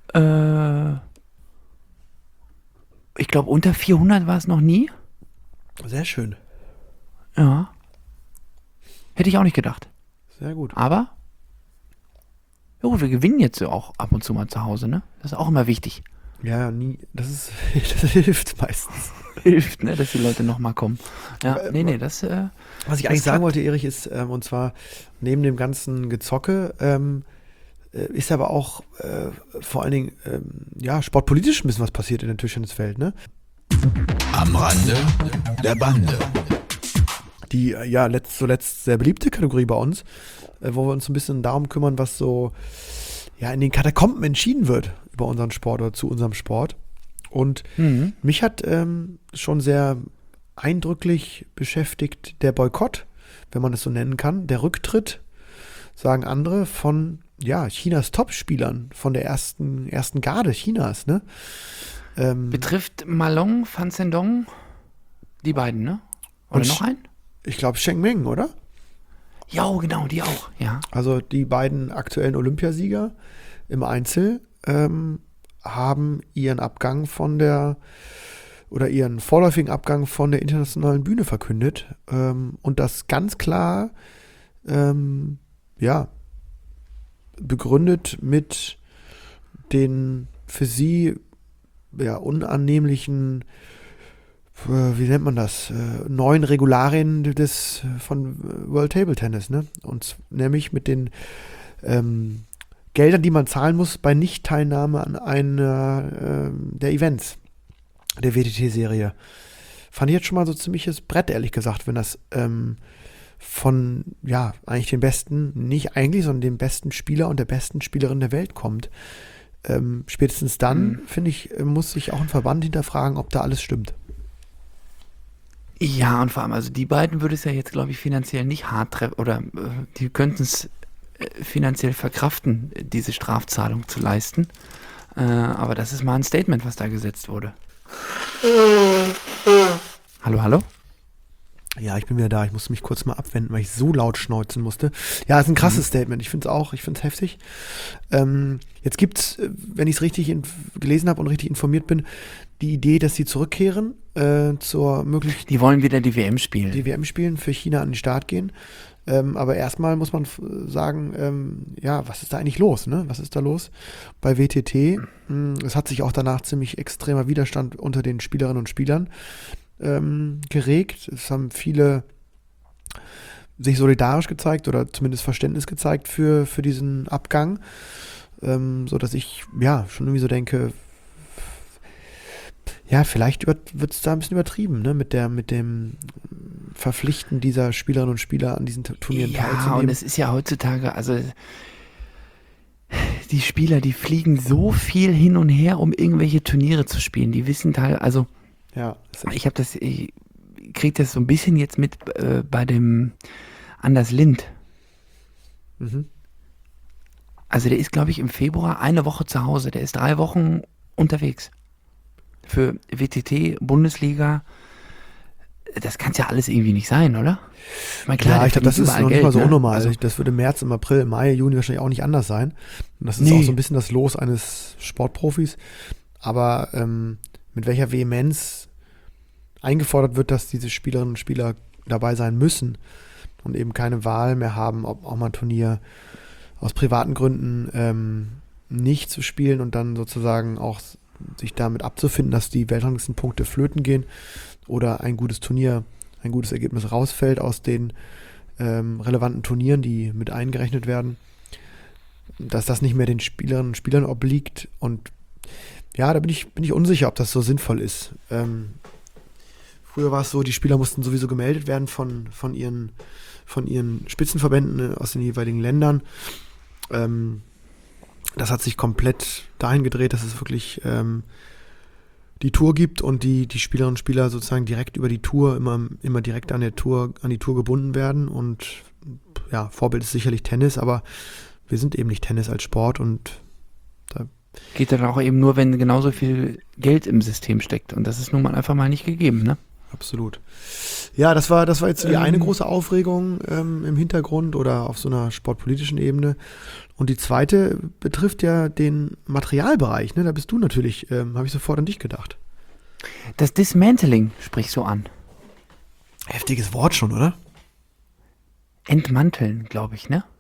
Ich glaube, unter 400 war es noch nie. Sehr schön. Ja. Hätte ich auch nicht gedacht. Sehr gut. Aber, ja gut, wir gewinnen jetzt ja auch ab und zu mal zu Hause, ne? Das ist auch immer wichtig. Ja, das hilft meistens. Hilft, ne, dass die Leute nochmal kommen. Ja, das. Was ich eigentlich sagen wollte, Erich, ist, und zwar neben dem ganzen Gezocke, ist aber auch vor allen Dingen sportpolitisch ein bisschen was passiert in der Tischtenniswelt, ne? Am Rande der Bande. Die zuletzt sehr beliebte Kategorie bei uns, wo wir uns ein bisschen darum kümmern, was so in den Katakomben entschieden wird über unseren Sport oder zu unserem Sport. Und mich hat schon sehr eindrücklich beschäftigt der Boykott wenn man es so nennen kann, der Rücktritt, sagen andere, von Chinas Top-Spielern, von der ersten Garde Chinas, ne? Betrifft Malong, Fan Zhendong, die beiden, ne? Oder Und noch einen? Ich glaube Cheng Meng, oder? Ja, genau, die auch, ja. Also die beiden aktuellen Olympiasieger im Einzel haben ihren Abgang ihren vorläufigen Abgang von der internationalen Bühne verkündet und das ganz klar begründet mit den für sie unannehmlichen, wie nennt man das, neuen Regularien von World Table Tennis, ne? Und nämlich mit den Geldern, die man zahlen muss bei Nichtteilnahme an einer der Events der WTT-Serie. Fand ich jetzt schon mal so ziemliches Brett, ehrlich gesagt, wenn das von, eigentlich den besten, nicht eigentlich, sondern dem besten Spieler und der besten Spielerin der Welt kommt. Spätestens dann, finde ich, muss sich auch ein Verband hinterfragen, ob da alles stimmt. Ja, und vor allem, also die beiden würde es ja jetzt, glaube ich, finanziell nicht hart treffen, oder die könnten es finanziell verkraften, diese Strafzahlung zu leisten. Aber das ist mal ein Statement, was da gesetzt wurde. Hallo? Ja, ich bin wieder da. Ich musste mich kurz mal abwenden, weil ich so laut schnauzen musste. Ja, ist ein krasses Statement. Ich finde es auch. Ich finde es heftig. Jetzt gibt es, wenn ich es richtig gelesen habe und richtig informiert bin, die Idee, dass sie zurückkehren zur möglichen... Die wollen wieder die WM spielen. Die WM spielen, für China an den Start gehen. Aber erstmal muss man sagen, was ist da eigentlich los? Ne? Was ist da los bei WTT? Es hat sich auch danach ziemlich extremer Widerstand unter den Spielerinnen und Spielern geregt. Es haben viele sich solidarisch gezeigt oder zumindest Verständnis gezeigt für diesen Abgang, sodass ich schon irgendwie so denke, vielleicht wird es da ein bisschen übertrieben, ne? Mit dem Verpflichten dieser Spielerinnen und Spieler an diesen Turnieren teilzunehmen. Ja, und es ist ja heutzutage, also die Spieler, die fliegen so viel hin und her, um irgendwelche Turniere zu spielen. Die wissen also ich kriege das so ein bisschen jetzt mit bei dem Anders Lind. Mhm. Also der ist, glaube ich, im Februar eine Woche zu Hause. Der ist 3 Wochen unterwegs. Für WTT, Bundesliga. Das kann es ja alles irgendwie nicht sein, oder? Ich meine, klar, ich glaube, das ist noch nicht mal so unnormal. Also, das würde im März, im April, im Mai, Juni wahrscheinlich auch nicht anders sein. Und das ist auch so ein bisschen das Los eines Sportprofis. Aber mit welcher Vehemenz eingefordert wird, dass diese Spielerinnen und Spieler dabei sein müssen und eben keine Wahl mehr haben, ob auch mal ein Turnier aus privaten Gründen nicht zu spielen und dann sozusagen auch sich damit abzufinden, dass die Weltranglistenpunkte flöten gehen oder ein gutes Turnier, ein gutes Ergebnis rausfällt aus den relevanten Turnieren, die mit eingerechnet werden, dass das nicht mehr den Spielerinnen und Spielern obliegt. Und da bin ich unsicher, ob das so sinnvoll ist. Früher war es so, die Spieler mussten sowieso gemeldet werden von ihren Spitzenverbänden aus den jeweiligen Ländern. Das hat sich komplett dahin gedreht, dass es wirklich die Tour gibt und die Spielerinnen und Spieler sozusagen direkt über die Tour immer direkt an die Tour gebunden werden. Und Vorbild ist sicherlich Tennis, aber wir sind eben nicht Tennis als Sport und da geht dann auch eben nur, wenn genauso viel Geld im System steckt. Und das ist nun mal einfach mal nicht gegeben, ne? Absolut. Ja, das war jetzt die eine große Aufregung im Hintergrund oder auf so einer sportpolitischen Ebene. Und die zweite betrifft ja den Materialbereich. Ne? Da bist du natürlich, habe ich sofort an dich gedacht. Das Dismantling sprichst du an. Heftiges Wort schon, oder? Entmanteln, glaube ich, ne?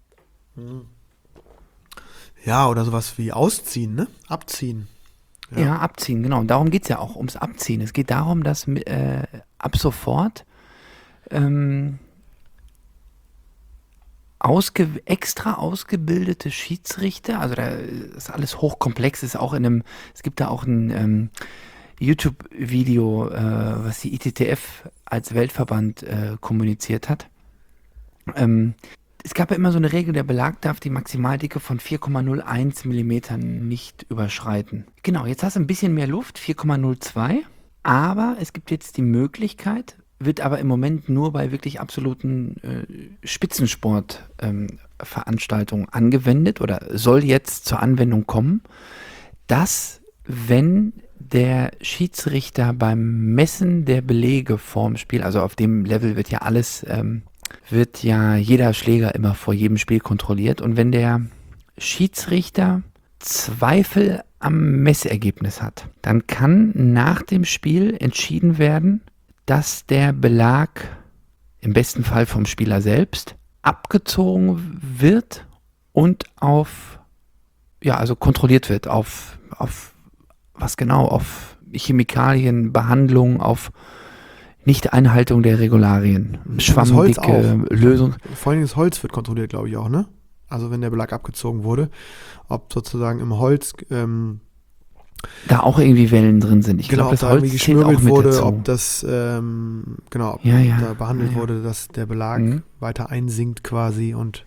Ja, oder sowas wie ausziehen, ne? Abziehen. Ja, abziehen, genau. Und darum geht es ja auch, ums Abziehen. Es geht darum, dass ab sofort extra ausgebildete Schiedsrichter, also da ist alles hochkomplex, es gibt da auch ein YouTube-Video, was die ITTF als Weltverband kommuniziert hat. Es gab ja immer so eine Regel, der Belag darf die Maximaldicke von 4,01 mm nicht überschreiten. Genau, jetzt hast du ein bisschen mehr Luft, 4,02. Aber es gibt jetzt die Möglichkeit, wird aber im Moment nur bei wirklich absoluten Spitzensport-Veranstaltungen angewendet oder soll jetzt zur Anwendung kommen, dass wenn der Schiedsrichter beim Messen der Belege vorm Spiel, also auf dem Level wird ja jeder Schläger immer vor jedem Spiel kontrolliert, und wenn der Schiedsrichter Zweifel am Messergebnis hat, dann kann nach dem Spiel entschieden werden, dass der Belag im besten Fall vom Spieler selbst abgezogen wird und also kontrolliert wird auf was genau, auf Chemikalien, Behandlung, auf Nicht-Einhaltung der Regularien, schwammdicke Lösung. Vor allem das Holz wird kontrolliert, glaube ich auch, ne? Also wenn der Belag abgezogen wurde, ob sozusagen im Holz da auch irgendwie Wellen drin sind. Ich glaube, das Holz zählt auch mit wurde, dazu. ob das da behandelt wurde, dass der Belag weiter einsinkt quasi, und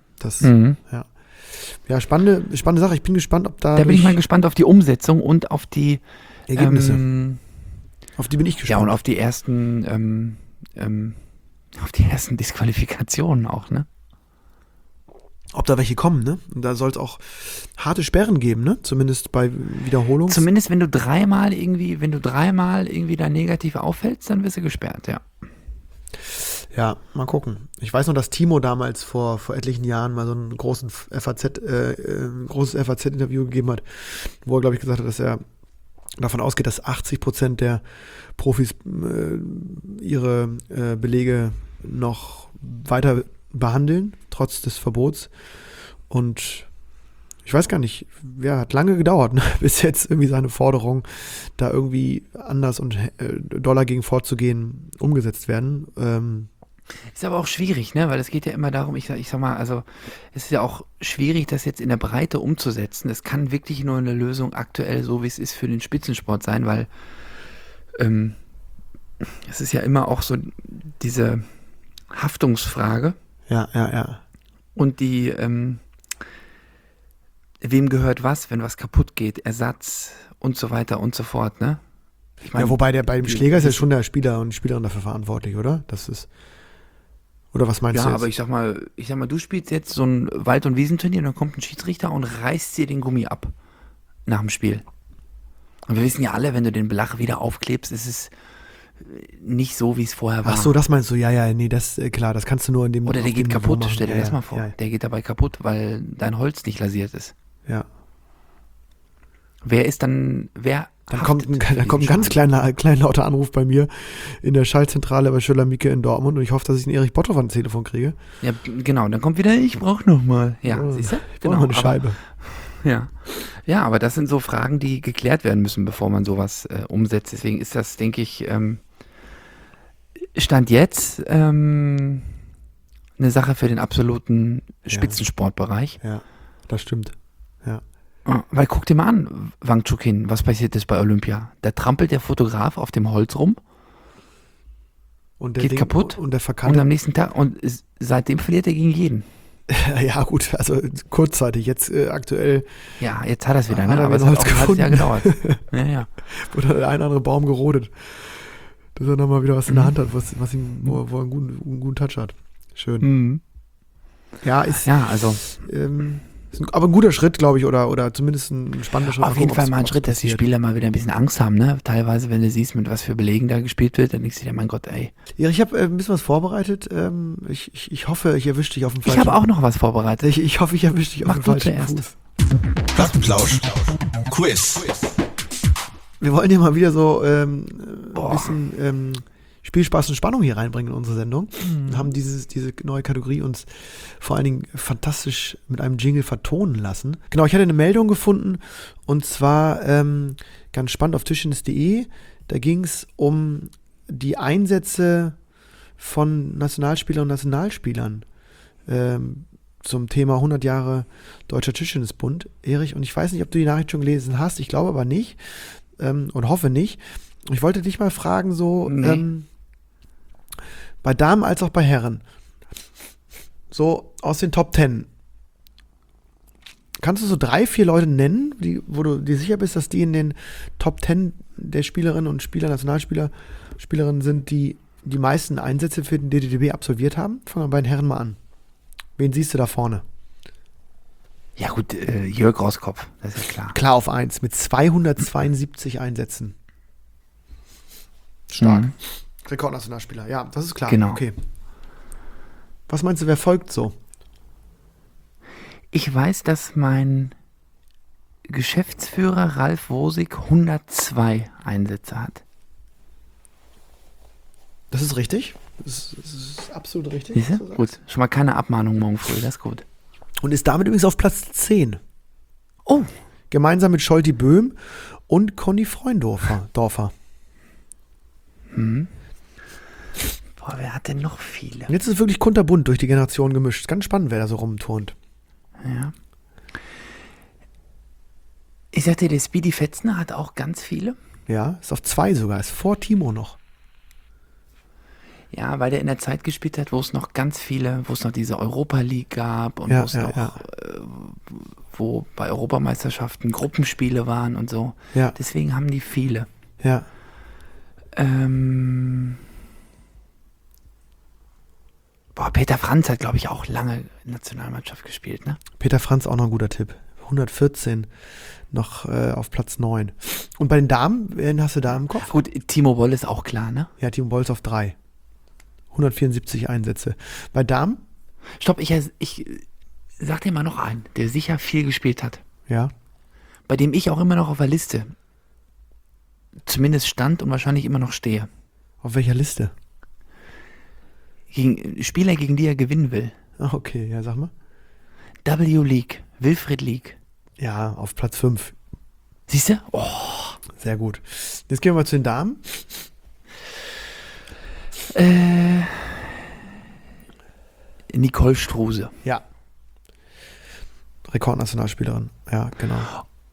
spannende Sache. Ich bin gespannt, ob da bin ich mal gespannt auf die Umsetzung und auf die Ergebnisse. Auf die bin ich gespannt. Ja, und auf die ersten Disqualifikationen auch, ne? Ob da welche kommen, ne? Und da soll es auch harte Sperren geben, ne? Zumindest bei Wiederholungs... Zumindest wenn du dreimal irgendwie da negativ auffällst, dann wirst du gesperrt, ja. Ja, mal gucken. Ich weiß noch, dass Timo damals vor etlichen Jahren mal so einen großes FAZ-Interview gegeben hat, wo er, glaube ich, gesagt hat, dass er davon ausgeht, dass 80% der Profis ihre Belege noch weiter behandeln, trotz des Verbots. Und ich weiß gar nicht, hat lange gedauert, ne, bis jetzt irgendwie seine Forderungen, da irgendwie anders und doller gegen vorzugehen, umgesetzt werden. Ist aber auch schwierig, ne, weil es geht ja immer darum, ich sag mal, also es ist ja auch schwierig, das jetzt in der Breite umzusetzen. Es kann wirklich nur eine Lösung aktuell, so wie es ist, für den Spitzensport sein, weil es ist ja immer auch so diese Haftungsfrage. Ja. Und die, wem gehört was, wenn was kaputt geht, Ersatz und so weiter und so fort, ne? Ich mein, wobei bei dem Schläger ist ja schon der Spieler und die Spielerin dafür verantwortlich, oder? Oder was meinst du jetzt? Ja, aber ich sag mal, du spielst jetzt so ein Wald- und Wiesenturnier und dann kommt ein Schiedsrichter und reißt dir den Gummi ab nach dem Spiel. Und wir wissen ja alle, wenn du den Belag wieder aufklebst, ist es nicht so, wie es vorher war. Ach so, das meinst du, nee, das klar, das kannst du nur in dem... Oder der geht kaputt, stell dir das mal vor. Ja. Der geht dabei kaputt, weil dein Holz nicht lasiert ist. Ja. Dann kommt ein ganz kleinlauter Anruf bei mir in der Schaltzentrale bei Schöller-Mieke in Dortmund, und ich hoffe, dass ich einen Erich Botthoff ans Telefon kriege. Ja, genau, dann kommt wieder, ich brauche nochmal. Ja, siehst du? Ich brauche noch eine Scheibe. Ja, aber das sind so Fragen, die geklärt werden müssen, bevor man sowas umsetzt. Deswegen ist das, denke ich, Stand jetzt eine Sache für den absoluten Spitzensportbereich. Ja, das stimmt. Ja. Weil guck dir mal an, Wang Chuqin, was passiert ist bei Olympia? Da trampelt der Fotograf auf dem Holz rum, und geht kaputt und der verkannte. Und am nächsten Tag, und seitdem verliert er gegen jeden. Ja gut, also kurzzeitig, jetzt aktuell. Ja, jetzt hat er es wieder, ne? Aber es hat auch ein halbes Jahr gedauert. Ja. Wurde der ein oder andere Baum gerodet, dass er nochmal wieder was in der Hand hat, was ihm, wo er einen guten Touch hat. Schön. Mhm. Ja, also ist aber ein guter Schritt, glaube ich, oder zumindest ein spannender Schritt. Auf jeden Fall mal ein Schritt, dass die Spieler mal wieder ein bisschen Angst haben, ne? Teilweise, wenn du siehst, mit was für Belegen da gespielt wird, dann denkst du dir, mein Gott, ey. Ja, ich habe ein bisschen was vorbereitet. Ich hoffe, ich erwische dich auf dem falschen Fuß. Ich habe auch noch was vorbereitet. Ich hoffe, ich erwische dich auf dem falschen Fuß. Plattenplausch. Quiz. Wir wollen ja mal wieder so ein bisschen Spielspaß und Spannung hier reinbringen in unsere Sendung. Wir haben diese neue Kategorie uns vor allen Dingen fantastisch mit einem Jingle vertonen lassen. Genau, ich hatte eine Meldung gefunden, und zwar ganz spannend auf tischtennis.de. Da ging es um die Einsätze von Nationalspielern und Nationalspielern zum Thema 100 Jahre Deutscher Tischtennisbund. Erich, und ich weiß nicht, ob du die Nachricht schon gelesen hast, ich glaube aber nicht und hoffe nicht. Ich wollte dich mal fragen, so bei Damen als auch bei Herren, so aus den Top 10, kannst du so 3-4 Leute nennen, wo du dir sicher bist, dass die in den Top 10 der Spielerinnen und Spieler, Nationalspieler, Spielerinnen sind, die die meisten Einsätze für den DTDB absolviert haben? Fangen wir bei den Herren mal an. Wen siehst du da vorne? Ja gut, Jörg Roskopf, das ist klar. Klar auf 1 mit 272 Einsätzen. Stark. Mhm. Rekordnationalspieler, ja, das ist klar. Genau. Okay. Was meinst du, wer folgt so? Ich weiß, dass mein Geschäftsführer Ralf Wosig 102 Einsätze hat. Das ist richtig. Das ist absolut richtig. Siehst was du? du sagst. Gut, schon mal keine Abmahnung morgen früh, das ist gut. Und ist damit übrigens auf Platz 10. Oh, Gemeinsam mit Scholti Böhm und Conny Freundorfer. boah, wer hat denn noch viele? Und jetzt ist es wirklich kunterbunt durch die Generation gemischt. Ganz spannend, wer da so rumturnt. Ja. Ich sagte, der Speedy Fetzner hat auch ganz viele. Ja, ist auf 2 sogar. Ist vor Timo noch. Ja, weil der in der Zeit gespielt hat, wo es noch ganz viele, wo es noch diese Europa League gab und Ja, wo es ja, noch, ja. Wo bei Europameisterschaften Gruppenspiele waren und so. Ja, Deswegen haben die viele. ja. Peter Franz hat, glaube ich, auch lange Nationalmannschaft gespielt, ne? Peter Franz auch noch ein guter Tipp. 114 noch auf Platz 9. Und bei den Damen, wen hast du da im Kopf? Gut, Timo Boll ist auch klar, ne? Ja, Timo Bolz auf 3. 174 Einsätze. Bei Damen? Stopp, ich sag dir mal noch einen, der sicher viel gespielt hat. Ja. Bei dem ich auch immer noch auf der Liste zumindest stand und wahrscheinlich immer noch stehe. Auf welcher Liste? Spieler, gegen die er gewinnen will. Ah, okay, ja, sag mal. W League, Wilfried League. Ja, auf Platz 5. Siehst du? Oh. Sehr gut. Jetzt gehen wir mal zu den Damen. Nicole Struse. Ja. Rekordnationalspielerin. Ja, genau.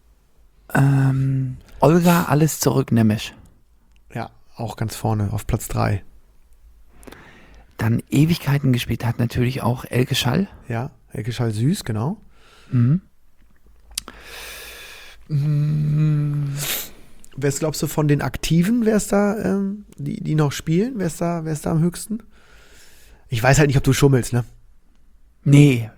Olga Alles zurück Nemesch. Ja, auch ganz vorne auf Platz 3. Dann Ewigkeiten gespielt hat natürlich auch Elke Schall. Ja, Elke Schall Süß, genau. Wer ist, glaubst du, von den Aktiven, wer ist da, die noch spielen, wer ist da am höchsten? Ich weiß halt nicht, ob du schummelst, ne? Nee,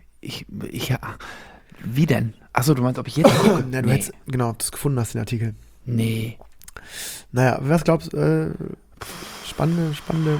wie denn? Achso, du meinst, ob ich jetzt gucke? Ja, du hättest, genau, das gefunden hast, den Artikel. Nee. Naja, was glaubst du, spannende,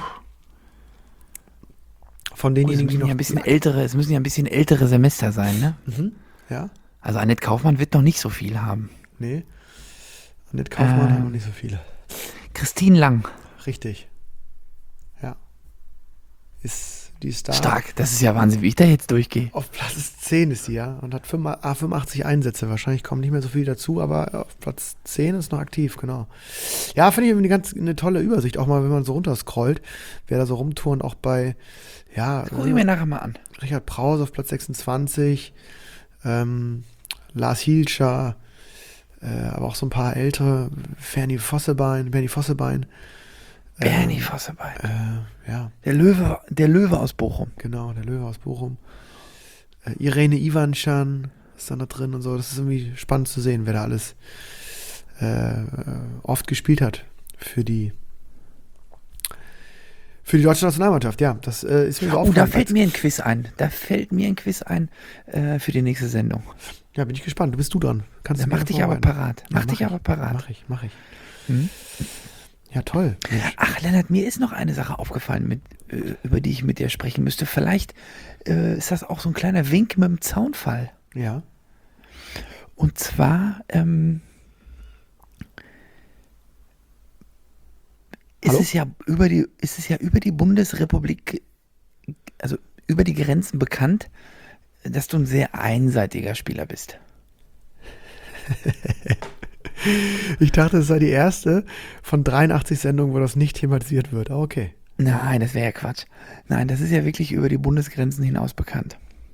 von Es denjenigen, die müssen noch... ja ein bisschen ältere Semester sein, ne? Ja, Also Annette Kaufmann wird noch nicht so viel haben. nee. Annette Kaufmann hat noch nicht so viele. Christine Lang. Richtig. Ja. Die ist da. Stark, das ist ja Wahnsinn, wie ich da jetzt durchgehe. Auf Platz 10 ist sie, ja. Und hat 85 Einsätze. Wahrscheinlich kommen nicht mehr so viel dazu, aber auf Platz 10 ist noch aktiv, genau. Ja, finde ich eine tolle Übersicht. Auch mal, wenn man so runterscrollt, wer da so rumturnt, auch bei, ja. Guck ich mir nachher mal an. Richard Prause auf Platz 26, Lars Hielscher, aber auch so ein paar ältere, Bernie Vossebein. Bernie Vossebein. Ja, Der Löwe aus Bochum. genau, der Löwe aus Bochum. Irene Ivanschan ist dann da drin und so. Das ist irgendwie spannend zu sehen, wer da alles oft gespielt hat für die deutsche Nationalmannschaft. Ja, das ist mir so Da aufgefallen. fällt mir ein Quiz ein. Für die nächste Sendung. Ja, bin ich gespannt. Du bist du dran. Kannst Da du mach mir dich aber vorbereiten. parat. Mach ich. Ja, toll. Mensch. Ach, Lennart, mir ist noch eine Sache aufgefallen, über die ich mit dir sprechen müsste. Vielleicht ist das auch so ein kleiner Wink mit dem Zaunfall. Ja. Und zwar ist es ja über die Bundesrepublik, also über die Grenzen bekannt, dass du ein sehr einseitiger Spieler bist. Ich dachte, es sei die erste von 83 Sendungen, wo das nicht thematisiert wird. Aber okay. Nein, das wäre ja Quatsch. Nein, das ist ja wirklich über die Bundesgrenzen hinaus bekannt.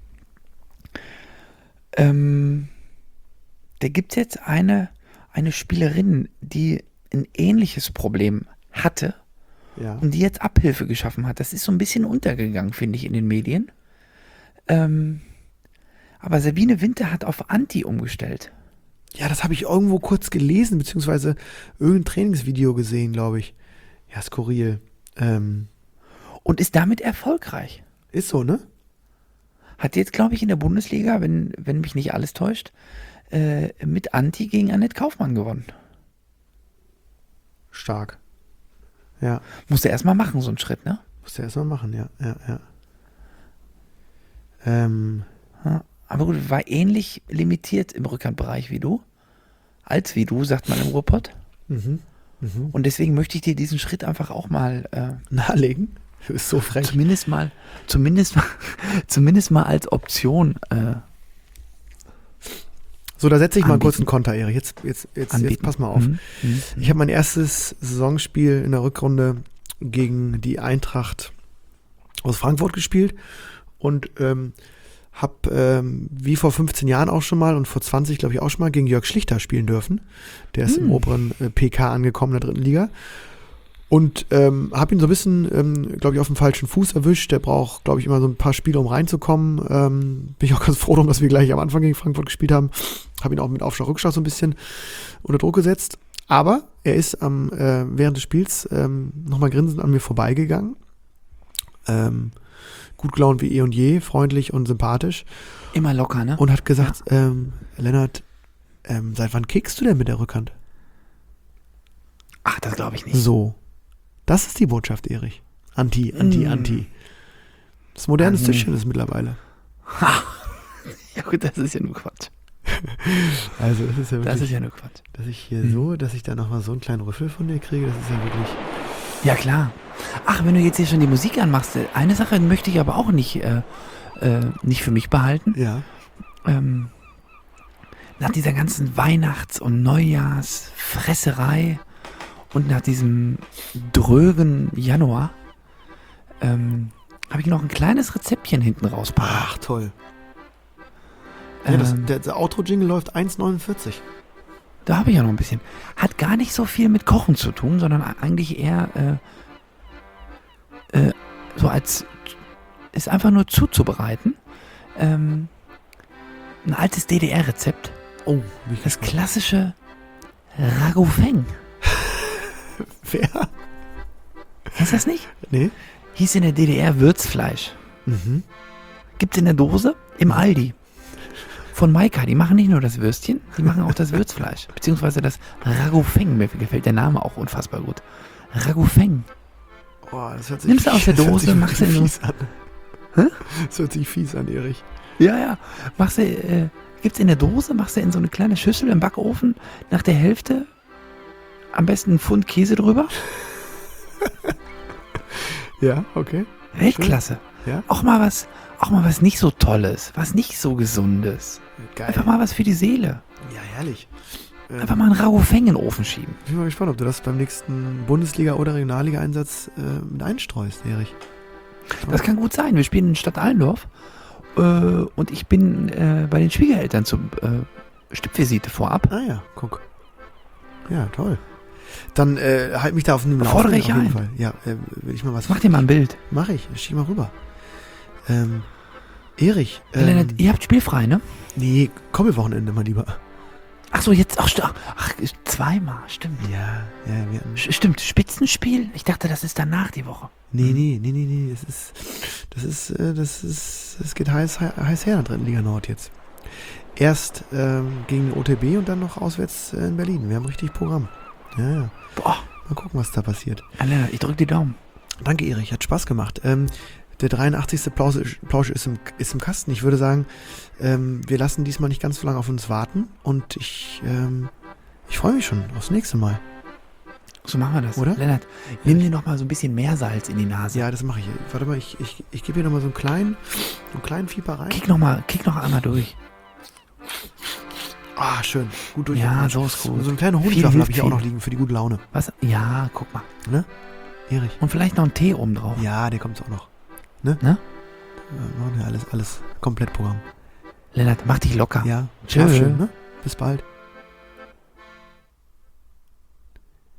Da gibt es jetzt eine Spielerin, die ein ähnliches Problem hatte Ja. und die jetzt Abhilfe geschaffen hat. Das ist so ein bisschen untergegangen, finde ich, in den Medien. Aber Sabine Winter hat auf Anti umgestellt. Ja, das habe ich irgendwo kurz gelesen, beziehungsweise irgendein Trainingsvideo gesehen, glaube ich. Ja, skurril. Und ist damit erfolgreich. Ist so, ne? Hat jetzt, glaube ich, in der Bundesliga, wenn mich nicht alles täuscht, mit Anti gegen Annette Kaufmann gewonnen. Stark. Ja, Musst du erstmal machen, so einen Schritt, ne? musst du erst mal machen, ja. Ja, aber gut, war ähnlich limitiert im Rückhandbereich wie du. Als wie du, sagt man im Ruhrpott. Und deswegen möchte ich dir diesen Schritt einfach auch mal Nahelegen? Du bist so frech. zumindest mal als Option So, da setze ich mal Anbieten. kurz einen Konter, Erich. Jetzt anbieten. pass mal auf. Ich habe mein erstes Saisonspiel in der Rückrunde gegen die Eintracht aus Frankfurt gespielt und habe wie vor 15 Jahren auch schon mal und vor 20 glaube ich auch schon mal gegen Jörg Schlichter spielen dürfen. Der ist im oberen PK angekommen in der 3. Liga. Und habe ihn so ein bisschen, glaube ich, auf dem falschen Fuß erwischt. Der braucht, glaube ich, immer so ein paar Spiele, um reinzukommen. Bin ich auch ganz froh drum, dass wir gleich am Anfang gegen Frankfurt gespielt haben. Habe ihn auch mit Aufschlag-Rückschlag so ein bisschen unter Druck gesetzt. Aber er ist während des Spiels nochmal grinsend an mir vorbeigegangen. Gut gelaunt wie eh und je, freundlich und sympathisch. Immer locker, ne? Und hat gesagt, Lennart, seit wann kickst du denn mit der Rückhand? Ach, das glaube ich nicht. So. Das ist die Botschaft, Erich. Anti. Das moderne Tischtennis mittlerweile. Ja gut, das ist ja nur Quatsch. Also das ist ja Das wirklich, ist ja nur Quatsch. dass ich hier so, dass ich da nochmal so einen kleinen Rüffel von dir kriege, das ist ja wirklich... Ja, klar. Ach, wenn du jetzt hier schon die Musik anmachst, eine Sache möchte ich aber auch nicht für mich behalten. Ja. Nach dieser ganzen Weihnachts- und Neujahrsfresserei und nach diesem drögen Januar habe ich noch ein kleines Rezeptchen hinten rauspacken. Ach, toll. Ja, der Outro-Jingle läuft 1,49. Da habe ich ja noch ein bisschen. Hat gar nicht so viel mit Kochen zu tun, sondern eigentlich eher so als ist einfach nur zuzubereiten. Ein altes DDR-Rezept. Oh, Das klassische Ragoufeng. Wer? Kennst du das nicht? Nee. Hieß in der DDR Würzfleisch. Gibt's in der Dose im Aldi. Von Maika. Die machen nicht nur das Würstchen, die machen auch das Würzfleisch. Beziehungsweise das Ragoufeng. Mir gefällt der Name auch unfassbar gut. Ragoufeng. Oh, das hört sich, Nimmst du aus der das hört Dose, sich machst du in so- fies an. Hä? Das hört sich fies an, Erich. Ja. Machst du, gibt's in der Dose, machst du in so eine kleine Schüssel im Backofen, nach der Hälfte am besten einen Pfund Käse drüber. Ja, okay. Weltklasse. Ja. Auch mal was nicht so Tolles, was nicht so Gesundes. Geil. Einfach mal was für die Seele. Ja, herrlich. Einfach mal einen Ragoufeng in den Ofen schieben. Ich bin mal gespannt, ob du das beim nächsten Bundesliga- oder Regionalliga-Einsatz mit einstreust, Erich. Das kann gut sein. Wir spielen in Stadt Allendorf und ich bin bei den Schwiegereltern zur Stippvisite vorab. Ah ja, guck. Ja, toll. Dann halt mich da auf dem Fordere ich auf jeden ein. Fall. Ja, will ich mal was... Mach dir mal ein Bild. Mach ich. Schick mal rüber. Erich. Lennart, ihr habt spielfrei, ne? Nee, Koppelwochenende mal lieber. Ach so, jetzt. Ach, zweimal, stimmt. Ja, wir hatten... Stimmt, Spitzenspiel? Ich dachte, das ist danach die Woche. Nee. Das geht heiß her in der 3. Liga Nord jetzt. Erst gegen OTB und dann noch auswärts in Berlin. Wir haben richtig Programm. Ja. Boah. Mal gucken, was da passiert. Lennart, ich drück die Daumen. Danke, Erich. Hat Spaß gemacht. Der 83. Plausch ist im Kasten. Ich würde sagen, wir lassen diesmal nicht ganz so lange auf uns warten. Und ich freue mich schon aufs nächste Mal. So machen wir das. Oder? Lennart, nimm dir noch mal so ein bisschen Meersalz in die Nase. Ja, das mache ich. Warte mal, ich gebe hier nochmal so einen kleinen Fieber rein. Kick noch einmal durch. Ah, schön. Gut durch. Ja, so ist gut. So eine kleine Viel Honigwaffel habe hilft ich hier auch viel. noch liegen für die gute Laune. Was? Ja, guck mal. Ne? Erich. Und vielleicht noch einen Tee oben drauf. Ja, der kommt auch noch. Ne? Ne? Machen wir alles Komplettprogramm. Lennart, mach dich locker. Ja. Tschö. Schlaf schön, ne? Bis bald.